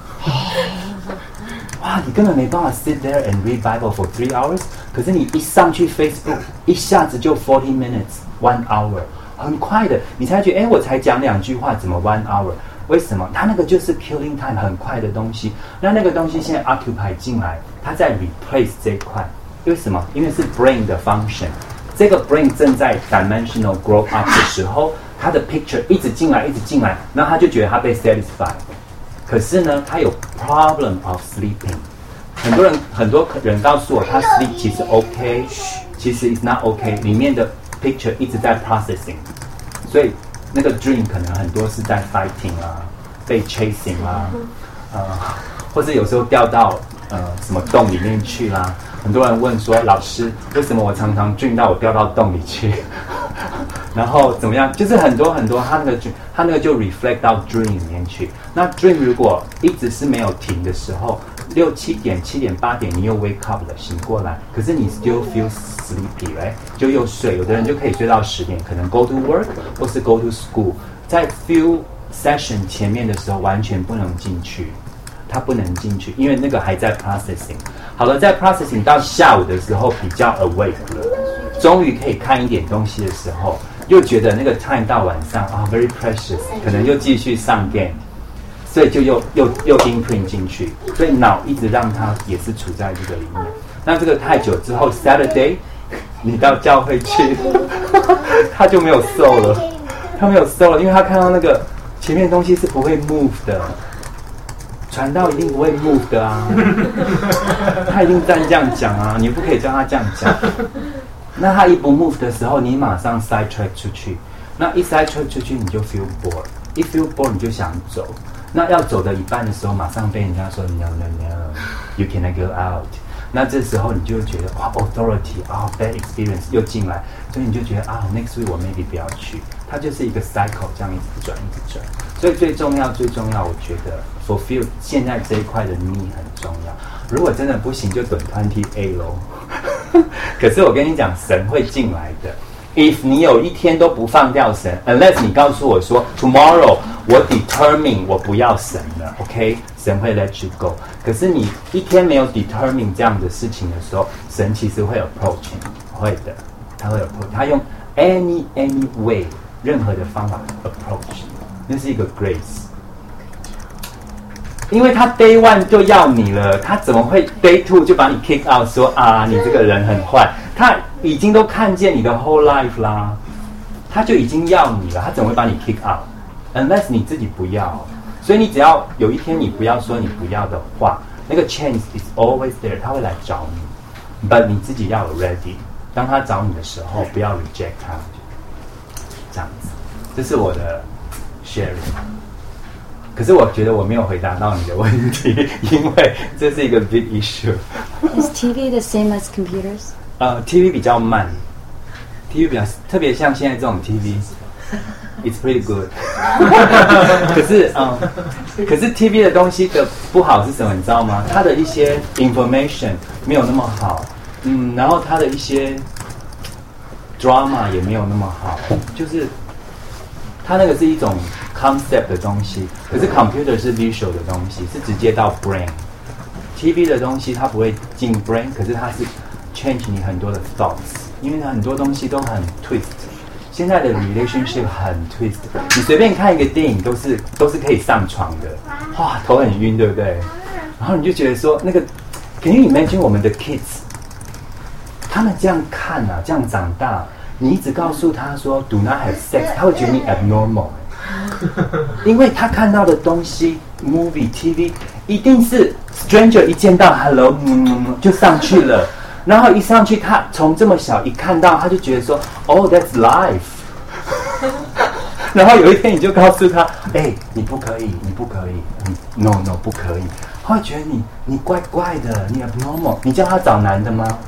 哇，你根本没办法 sit there and read Bible for three hours。可是你一上去 Facebook， 一下子就 forty minutes one hour， 很快的，你才觉得，哎，我才讲两句话，怎么 one hour？ 为什么？它那个就是 killing time 很快的东西。那那个东西现在 occupy 进来，它在 replace 这一块。为什么？因为是 brain 的 function。这个 brain 正在 dimensional grow up 的时候，它的 picture 一直进来，一直进来，然后他就觉得他被 satisfied。可是呢，他有 problem of sleeping。很多人很多人告诉我，他 sleep 其实 OK， 其实 is not OK， 里面的 picture 一直在 processing， 所以那个 dream 可能很多是在 fighting 啊，被 chasing 啊，呃，或者有时候掉到呃什么洞里面去啦。很多人问说，老师，为什么我常常 dream 到我掉到洞里去？然后怎么样？就是很多很多，他那个他那个就 reflect 到 dream 里面去。那 dream 如果一直是没有停的时候，六七点、七点、八点，你又 wake up 了，醒过来，可是你 still feel sleepy， right？ 就又睡。有的人就可以睡到十点，可能 go to work 或是 go to school， 在 few session 前面的时候完全不能进去，他不能进去，因为那个还在 processing。好了，在 processing 到下午的时候比较 awake 了，终于可以看一点东西的时候，又觉得那个 time 到晚上啊 very precious， 可能又继续上 game。所以就又又又 imprint 进去，所以脑一直让它也是处在这个里面。那这个太久之后 ，Saturday 你到教会去，他就没有 soul 了，他没有 soul 了，因为他看到那个前面的东西是不会 move 的，传道一定不会 move 的啊，他一定这样这样讲啊，你不可以叫他这样讲。那他一不 move 的时候，你马上 side track 出去，那一 side track 出去你就 feel bored， 一 feel bored 你就想走。那要走的一半的时候，马上被人家说 no no no，you cannot go out。那这时候你就会觉得哇 authority 啊、oh, bad experience 又进来，所以你就觉得啊 next week 我 maybe 不要去。它就是一个 cycle 这样一直转一直转。所以最重要最重要，我觉得 fulfill 现在这一块的 need 很重要。如果真的不行，就等 twenty A 咯。可是我跟你讲，神会进来的。If 你有一天都不放掉神 ，unless 你告诉我说 tomorrow 我 determine 我不要神了 ，OK， 神会 let you go。可是你一天没有 determine 这样的事情的时候，神其实会 approach 你，会的，他会 approach， 他用 any any way 任何的方法 approach， 那是一个 grace。因为他 day one 就要你了，他怎么会 day two 就把你 kick out 说啊你这个人很坏？他已经都看见你的 whole life 啦， 他就已经要你了，他怎么会把你 kick out？Unless 你自己不要，所以你只要有一天你不要说你不要的话，那个 chance is always there， 他会来找你 ，but 你自己要有 ready。当他找你的时候，不要 reject 他，这样子。这是我的 sharing。可是我觉得我没有回答到你的问题，因为这是一个 big issue。 Is T V the same as computers？ 呃 ，T V 比较慢 ，T V 比较特别像现在这种 T V。It's pretty good 可是嗯，可是 T V 的东西的不好是什么？你知道吗？它的一些 information 没有那么好，嗯，然后它的一些 drama 也没有那么好，就是它那个是一种 concept 的东西，可是 computer 是 visual 的东西，是直接到 brain。T V 的东西它不会进 brain， 可是它是 change 你很多的 thoughts， 因为它很多东西都很 twist。现在的 relationship 很 twist， 你随便看一个电影都是都是可以上床的，哇，头很晕，对不对？然后你就觉得说，那个 ，Can you imagine 我们的 kids， 他们这样看啊，这样长大，你一直告诉他说 do not have sex， 他会觉得你 abnormal， 因为他看到的东西 movie T V 一定是 stranger 一见到 hello， 嗯，就上去了。然后一上去，他从这么小一看到，他就觉得说 ，Oh, that's life 。然后有一天你就告诉他，哎、欸，你不可以，你不可以，你 ，no no 不可以。他会觉得你你怪怪的，你 abnormal。你叫他找男的吗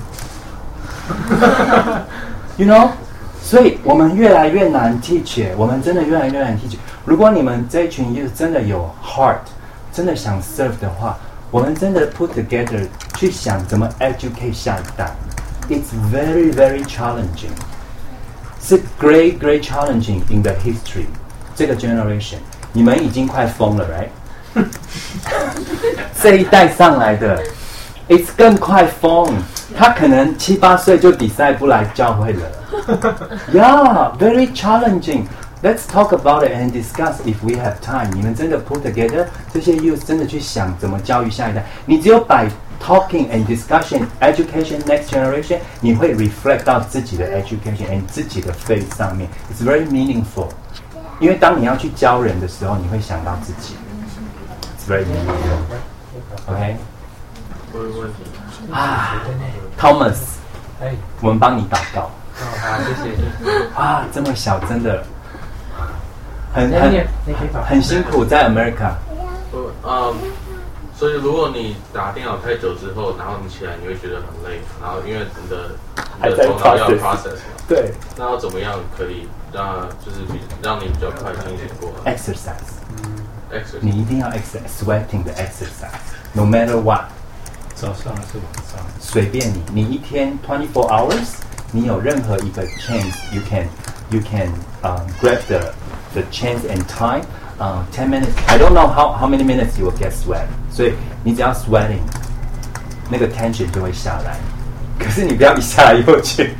？You know， 所以我们越来越难 teach， 我们真的越来越难 teach。如果你们这一群 youth 真的有 heart， 真的想 serve 的话。我们真的 put together 去想怎么 educate 下一代 ，It's very very challenging， 是 great great challenging in the history 这个 generation， 你们已经快疯了 ，right？ 这一代上来的 ，It's 更快疯，他可能七八岁就 decide 不来教会了 ，Yeah， very challenging。Let's talk about it and discuss if we have time. 你们真的 put together 这些 youth 真的去想怎么教育下一代。你只有把 talking and discussion, education next generation， 你会 reflect 到自己的 education and 自己的 faith 上面。It's very meaningful。因为当你要去教人的时候，你会想到自己。It's very meaningful. OK。 我有问题啊 ，Thomas， 我们帮你祷告。 好，谢谢。 啊，这么小，真的。很很很辛苦，在 America。 呃，嗯，所以如果你打电脑太久之后，然后你起来你会觉得很累，然后因为你的你的头脑要 process 嘛， 对， 那要怎么样可以让就是比让你比较快清醒过来 ？Exercise，exercise， 你一定要 exercise，sweating 的 exercise，no matter what。 早上还是晚上？随便你，你一天 twenty-four hours， 你有任何一个 chance，you can you can um, grab the the chance and time, uh, ten minutes. I don't know how how many minutes you will get sweat. 所以你只要 sweating， 那个 tension 就会下来。可是你不要一下来又去。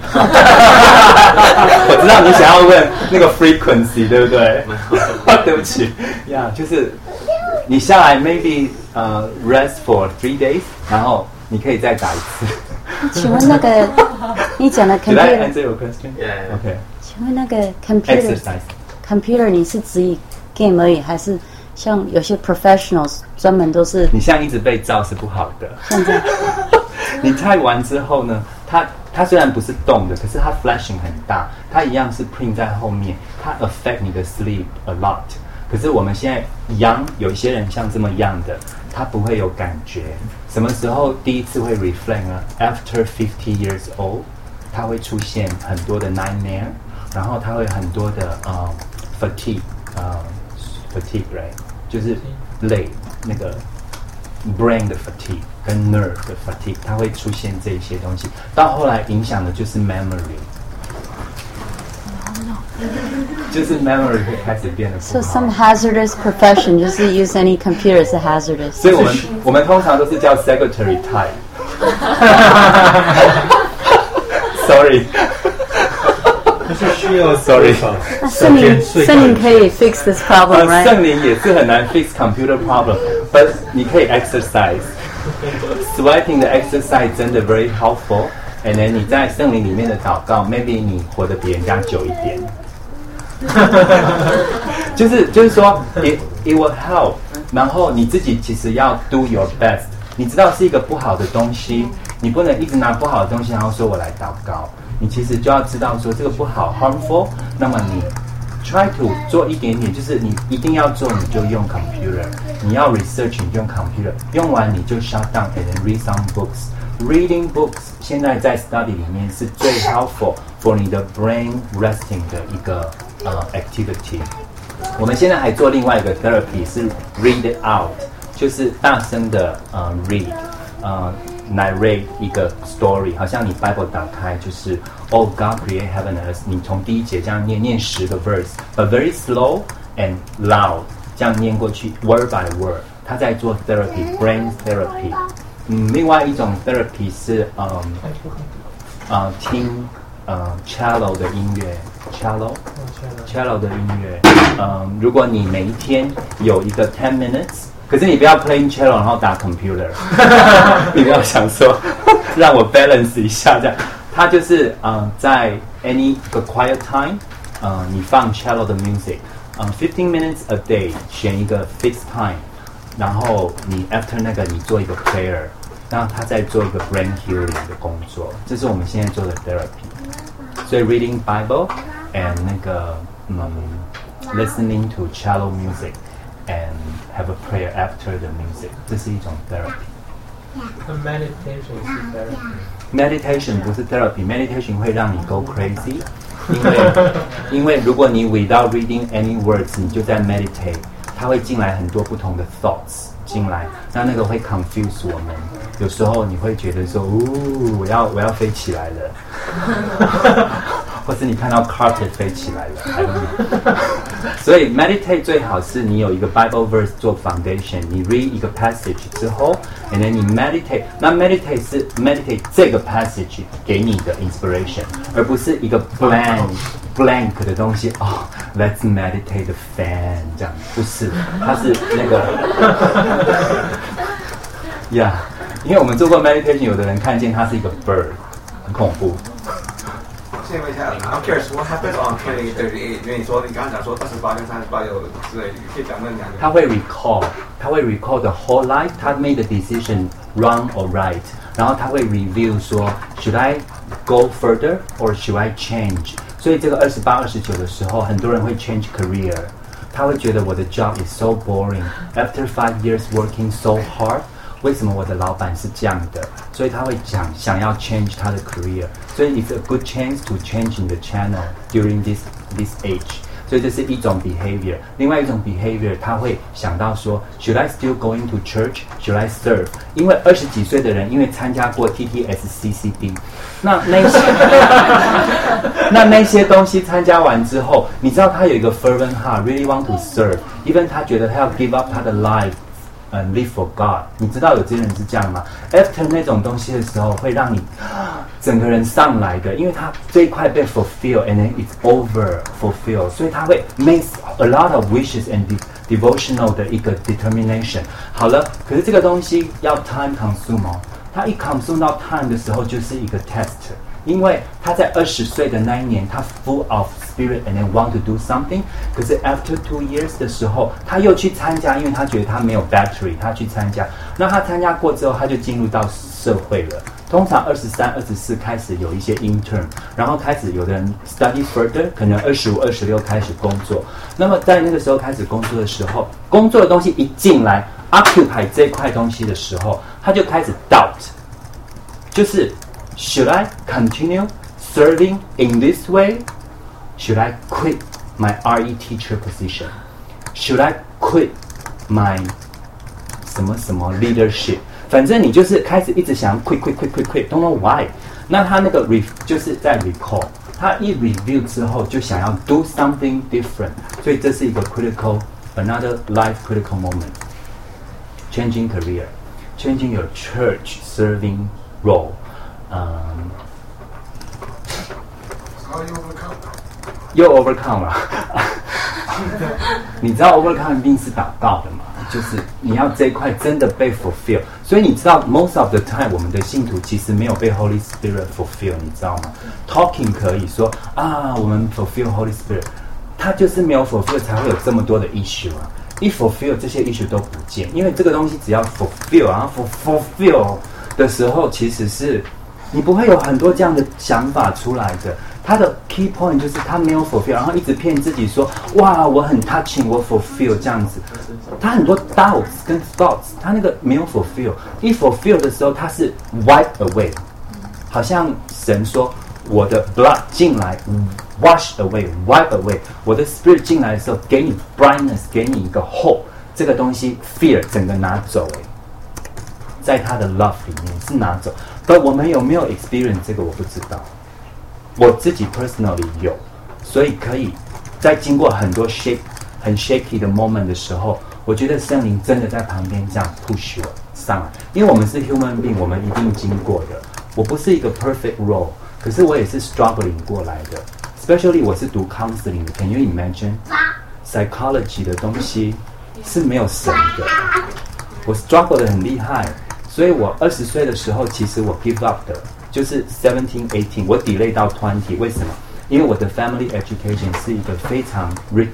我知道你想要问那个 frequency， 对不对？对不起，呀、yeah, ，就是你下来 maybe 呃、uh, rest for three days， 然后你可以再打一次。 请问那个你讲的 computer？ Did I answer your question? Yeah. Okay. 请问那个 computer exercise computer 你是只以 game 而已，还是像有些 professionals 专门都是？ 你像一直被照是不好的。 现在你太完之后呢，它它虽然不是动的，可是它 flashing 很大，它一样是 print 在后面，它 affect 你的 sleep a lot。可是我们现在 young 有一些人像这么样的，他不会有感觉。什么时候第一次会 reflect 呢 ？After fifty years old， 它会出现很多的 nightmare， 然后它会很多的呃、uh, fatigue， 呃、uh, fatigue right， 就是累那个 brain 的 fatigue 跟 nerve 的 fatigue， 它会出现这些东西。到后来影响的就是 memory。就是 memory 会开始变得不好。 So some hazardous profession 就是 use any computer 是 hazardous。 所以我们我们通常都是叫 secretary type。Sorry。 就是需要 sorry。 那圣灵圣灵可以 fix this problem， right？ 圣灵也是很难 fix computer problem，but 你可以 exercise。Sweating 的 exercise 真的 very helpful。And then 你在圣灵里面的祷告 ，maybe 你活得比人家久一点。 就是就是说 it it will help， 然后你自己其实要 do your best。你知道是一个不好的东西，你不能一直拿不好的东西，然后说我来祷告。你其实就要知道说这个不好 harmful， 那么你 try to 做一点点，就是你一定要做，你就用 computer， 你要 research 你就用 computer， 用完你就 shut down and then read some books。Reading books 现在在 study 里面是最 helpful for 你的 brain resting 的一个呃 activity。我们现在还做另外一个 therapy 是 read it out， 就是大声的呃 read， 呃 narrate 一个 story， 好像你 Bible 打开就是 Oh God create heaven and earth， 你从第一节这样念念十个 verse，but very slow and loud， 这样念过去 word by word， 他在做 therapy brain therapy。嗯，另外一种 therapy 是嗯呃听呃 cello 的音乐 cello cello 的音乐，嗯，如果你每一天有一个 ten minutes， 可是你不要 playing cello 然后打 computer， 你不要想说让我 balance 一下这样，它就是嗯、呃、在 any 个 quiet time， 呃你放 cello 的 music， 嗯 fifteen minutes a day， 选一个 fixed time， 然后你 after 那个你做一个 prayer。那他在做一个 brain healing 的工作，这是我们现在做的 therapy。所以 reading Bible and 那个嗯 listening to cello music and have a prayer after the music， 这是一种 therapy。 meditation 是 therapy。 meditation 不是 therapy，meditation 会让你 go crazy， 因为因为如果你 without reading any words， 你就在 meditate， 它会进来很多不同的 thoughts 进来，那那个会 confuse 我们。有时候你会觉得说，哦，我要我要飞起来了，或是你看到 carpet 飞起来了 ，I don't know。所以 meditate 最好是你有一个 Bible verse 做 foundation， 你 read 一个 passage 之后 ，and then 你 meditate。那 meditate 是 meditate 这个 passage 给你的 inspiration， 而不是一个 blank blank 的东西。哦 ，let's meditate the fan 这样，不是，它是那个，yeah。因为我们做过 meditation， 有的人看见它是一个 bird， 很恐怖。 现在问一下 ，I'm curious what happens on twenty thirty-eight？ 因为你说你刚刚讲说二十八跟三十八有之类，你可以讲那两个。 他会 recall， 他会 recall the whole life， 他 made the decision wrong or right， 然后他会 review 说 should I go further or should I change？ 所以这个二十八、二十九的时候，很多人会 change career， 他会觉得我的 job is so boring after five years working so hard。为什么我的老板是这样的？所以他会想想要 change 他的 career， 所以 it's a good chance to change in the channel during this this age。所以这是一种 behavior。另外一种 behavior， 他会想到说 ，should I still going to church? Should I serve？ 因为二十几岁的人，因为参加过 T T S C C D， 那那些那那些东西参加完之后，你知道他有一个 fervent heart，really want to serve，even 他觉得他要 give up 他的 life。呃、uh, ，live for God， 你知道有些人是这样吗 ？After 那种东西的时候，会让你整个人上来的，因为他这一块被 fulfill，and then it's over fulfill， 所以他会 make a lot of wishes and de devotional 的一个 determination。好了，可是这个东西要 time consume 哦，它一 consume 到 time 的时候就是一个 test。因为他在二十岁的那一年，他 full of spirit and then want to do something。可是 after two years 的时候，他又去参加，因为他觉得他没有 battery， 他去参加。那他参加过之后，他就进入到社会了。通常二十三、二十四开始有一些 intern， 然后开始有的人 study further， 可能二十五、二十六开始工作。那么在那个时候开始工作的时候，工作的东西一进来 occupy 这块东西的时候，他就开始 doubt， 就是。Should I continue serving in this way? Should I quit my R E teacher position? Should I quit my 什么什么 leadership? 反正你就是开始一直想 quit quit quit quit quit, don't know why. 那他那个 re 就是在 recall， 他一 review 之后就想要 do something different， 所以这是一个 critical another life critical moment. Changing career, changing your church serving role.嗯，又 overcome 了。你知道 overcome 一定是祷告的嘛？就是你要这一块真的被 fulfill。所以你知道 most of the time 我们的信徒其实没有被 Holy Spirit fulfill， 你知道吗 ？Talking 可以说啊，我们 fulfill Holy Spirit。 他就是没有 fulfill 才会有这么多的 issue 啊。一 fulfill 这些 issue 都不见，因为这个东西只要 fulfill， 然后 fulfill 的时候，其实是你不会有很多这样的想法出来的。他的 key point 就是他没有 fulfill， 然后一直骗自己说哇我很 touching， 我 fulfill 这样子。他很多 doubts 跟 thoughts， 他那个没有 fulfill， 一 fulfill 的时候他是 wipe away， 好像神说我的 blood 进来。wash away, wipe away， 我的 spirit 进来的时候，给你 brightness， 给你一个 hope， 这个东西 fear 整个拿走，哎，在他的 love 里面是拿走。但我们有没有 experience 这个我不知道，我自己 personally 有，所以可以在经过很多 shake 很 shaky 的 moment 的时候，我觉得圣灵真的在旁边这样 push 我上来，因为我们是 human being， 我们一定经过的。我不是一个 perfect role， 可是我也是 struggling 过来的。Especially 我是读 counseling 的 ，Can you imagine？ Psychology 的东西是没有神的，我 struggle 的很厉害，所以我二十岁的时候，其实我 give up 的，就是 seventeen, eighteen， 我 delay 到 twenty， 为什么？因为我的 family education 是一个非常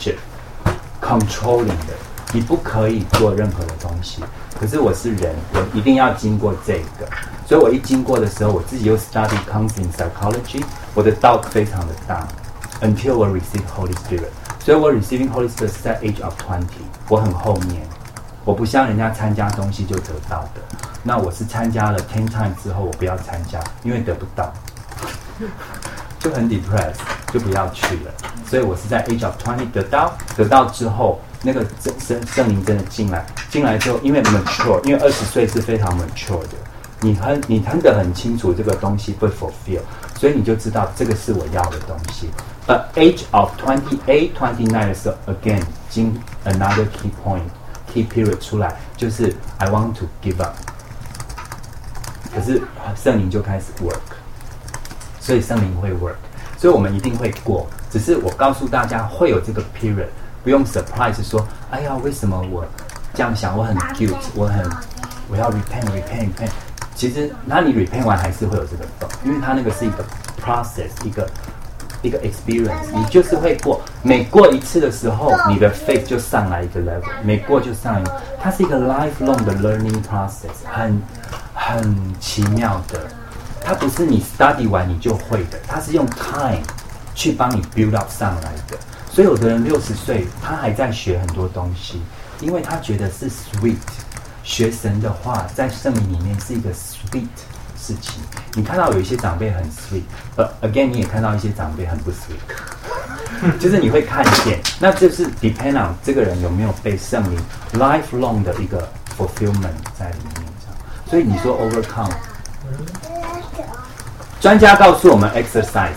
rigid、controlling 的，你不可以做任何的东西。可是我是人，我一定要经过这个，所以我一经过的时候，我自己又 study counseling psychology， 我的 doubt 非常的大。Until 我 receive Holy Spirit， 所以我 receiving Holy Spirit 是在 age of twenty， 我很后面，我不像人家参加东西就得到的。那我是参加了 ten times 之后，我不要参加，因为得不到，就很 depressed， 就不要去了。所以我是在 age of twenty 得到，得到之后，那个圣圣灵真的进来，进来之后，因为 mature， 因为二十岁是非常 mature 的，你很你很得很清楚这个东西不 fulfill， 所以你就知道这个是我要的东西。But age of twenty-eight, twenty-nine 的时候 ，again 经 another key point, key period 出来，就是 I want to give up。可是圣灵就开始 work， 所以圣灵会 work， 所以我们一定会过。只是我告诉大家会有这个 period， 不用 surprise 说，哎呀，为什么我这样想？我很 guilt， 我很我要 repent, repent, repent。其实，那你 repent 完还是会有这个 thought， 因为它那个是一个 process， 一个。一个 experience， 你就是会过，每过一次的时候，你的 faith 就上来一个 level， 每过就上来一个，它是一个 lifelong 的 learning process， 很很奇妙的，它不是你 study 完你就会的，它是用 time 去帮你 build up 上来的。所以有的人六十岁，他还在学很多东西，因为他觉得是 sweet， 学神的话，在圣灵里面是一个 sweet。事情，你看到有一些长辈很 sweet，but again 你也看到一些长辈很不 sweet， 就是你会看见，那就是 depend on 这个人有没有被圣灵 lifelong 的一个 fulfillment 在里面，所以你说 overcome， 专家告诉我们 exercise，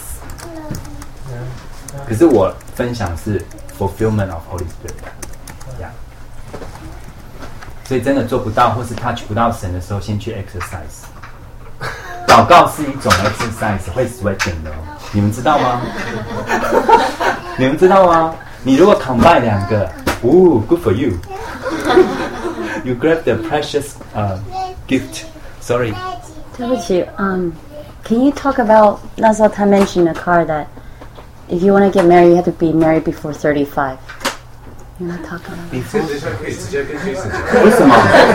可是我分享是 fulfillment of Holy Spirit，yeah， 所以真的做不到或是 touch 不到神的时候，先去 exercise。祷告是一种 exercise， 会 sweating 的哦，你们知道吗？你们知道吗？你如果 combine 两个，哦 ，good for you 。You grab the precious uh, gift. Sorry. 对不起，嗯、um, ，Can you talk about 那时候他 mentioned a card that if you want to get married, you have to be married before thirty-five. You want to talk about that? 等一下可以直接跟 Jason 讲。 为什么？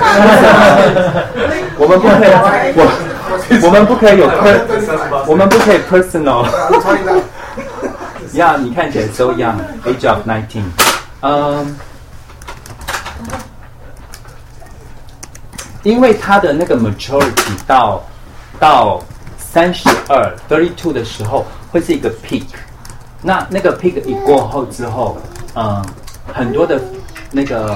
我们不可以，我我们不可以有 per， 我们不可以 personal。呀， yeah, 你看起来 so young, age of nineteen。嗯，因为他的那个 maturity 到到三十二 thirty-two 的时候会是一个 peak， 那那个 peak 一过后之后，嗯。很多的那个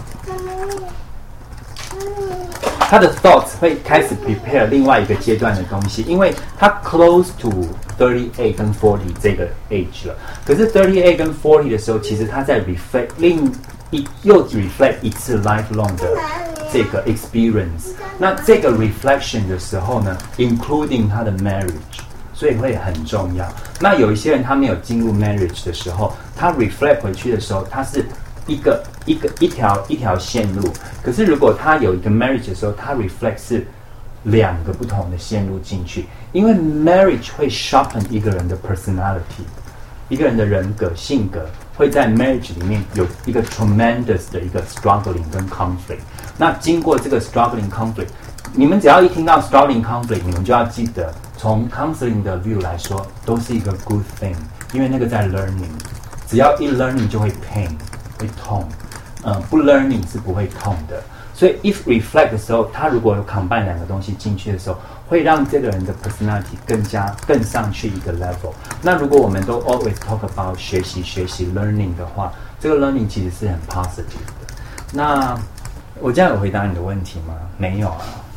他的 thoughts 会开始 prepare 另外一个阶段的东西，因为他 close to thirty-eight 跟forty 这个 age 了。可是thirty-eight跟forty的时候，其实他在 reflect 另一又 reflect 一次 lifelong 的这个 experience。那这个 reflection 的时候呢 ，including 他的 marriage。所以会很重要。那有一些人他没有进入 marriage 的时候，他 reflect 回去的时候，他是一个一个一条一条线路。可是如果他有一个 marriage 的时候，他 reflect 是两个不同的线路进去，因为 marriage 会 sharpen 一个人的 personality， 一个人的人格性格会在 marriage 里面有一个 tremendous 的一个 struggling 跟 conflict。那经过这个 struggling conflict， 你们只要一听到 struggling conflict， 你们就要记得，从 counseling 的 view 来说，都是一个 good thing， 因为那个在 learning， 只要一 learning 就会 pain， 会痛，呃，不 learning 是不会痛的。所以 if reflect 的时候，他如果有 combine 两个东西进去的时候，会让这个人的 personality 更加更上去一个 level。那如果我们都 always talk about 学习学习 learning 的话，这个 learning 其实是很 positive 的。那我这样有回答你的问题吗？没有啊。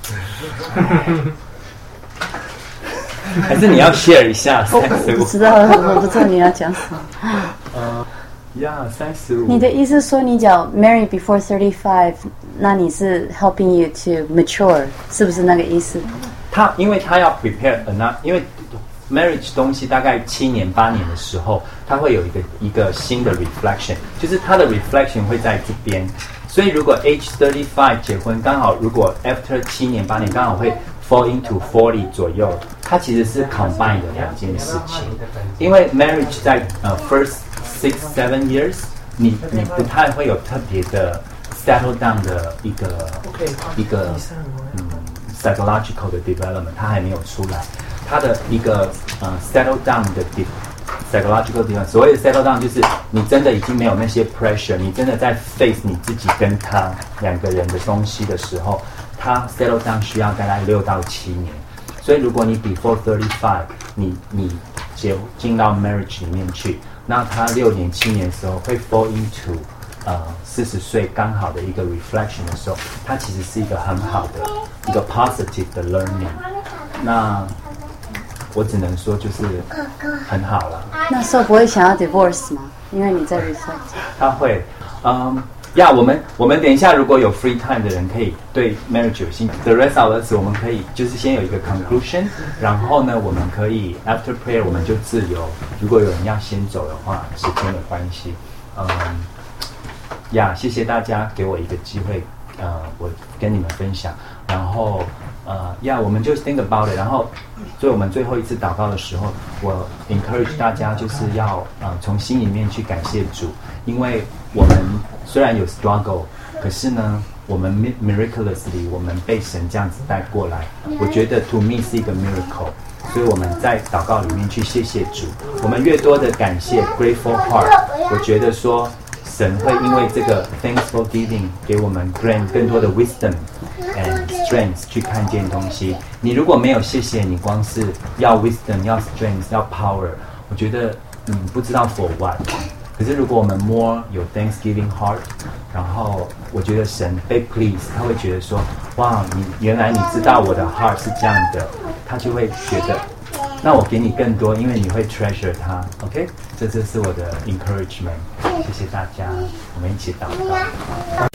还是你要 share 一下三十五？ 我不知道，我不知道你要讲什么。 呃，呀，三十五。 你的意思说你讲 marry before thirty-five， 那你是 helping you to mature， 是不是那个意思？ 他因为他要 prepare enough， 因为 marriage 东西大概七年八年的时候，他会有一个一个新的 reflection， 就是他的 reflection 会在这边。所以如果 age thirty-five 结婚，刚好如果 after 七年八年刚好会 fall into forty 左右，它其实是 combine 的两件事情。因为 marriage 在呃 first six seven years， 你你不太会有特别的 settle down 的一个一个嗯 psychological 的 development， 它还没有出来。它的一个呃 settle down 的 psychological development， 所谓的 settle down 就是你真的已经没有那些 pressure， 你真的在 face 你自己跟他两个人的东西的时候，它 settle down 需要大概六到七年。所以如果你 before thirty-five， 你你结进到 marriage 里面去，那他六年七年的时候会 fall into 呃四十岁刚好的一个 reflection 的时候，它其实是一个很好的一个 positive 的 learning。那我只能说就是很好了。 那时候不会想要 divorce 吗？因为你在 reflect。 他会，嗯，呀，我们我们等一下如果有 free time 的人可以对 marriage 有兴趣 ，the rest of us 我们可以就是先有一个 conclusion， 然后呢，我们可以 after prayer 我们就自由。如果有人要先走的话，时间的关系，嗯，呀，谢谢大家给我一个机会，呃，我跟你们分享，然后。呃，呀、uh, ，我们就 think about it。然后，所以我们最后一次祷告的时候，我 encourage 大家就是要呃从心里面去感谢主，因为我们虽然有 struggle， 可是呢，我们 miraculously 我们被神这样子带过来，我觉得 to me 是一个 miracle。所以我们在祷告里面去谢谢主，我们越多的感谢 grateful heart， 我觉得说神会因为这个 thankful giving 给我们 grant 更多的 wisdom and strength 去看见东西。你如果没有谢谢，你光是要 wisdom 要 strength 要 power， 我觉得嗯不知道 for what。可是如果我们 more 有 thanksgiving heart， 然后我觉得神被 please， 他会觉得说哇，你原来你知道我的 heart 是这样的，他就会觉得那我给你更多，因为你会 treasure 它 ，OK？ 这这是我的 encouragement， 谢谢大家，我们一起祷告。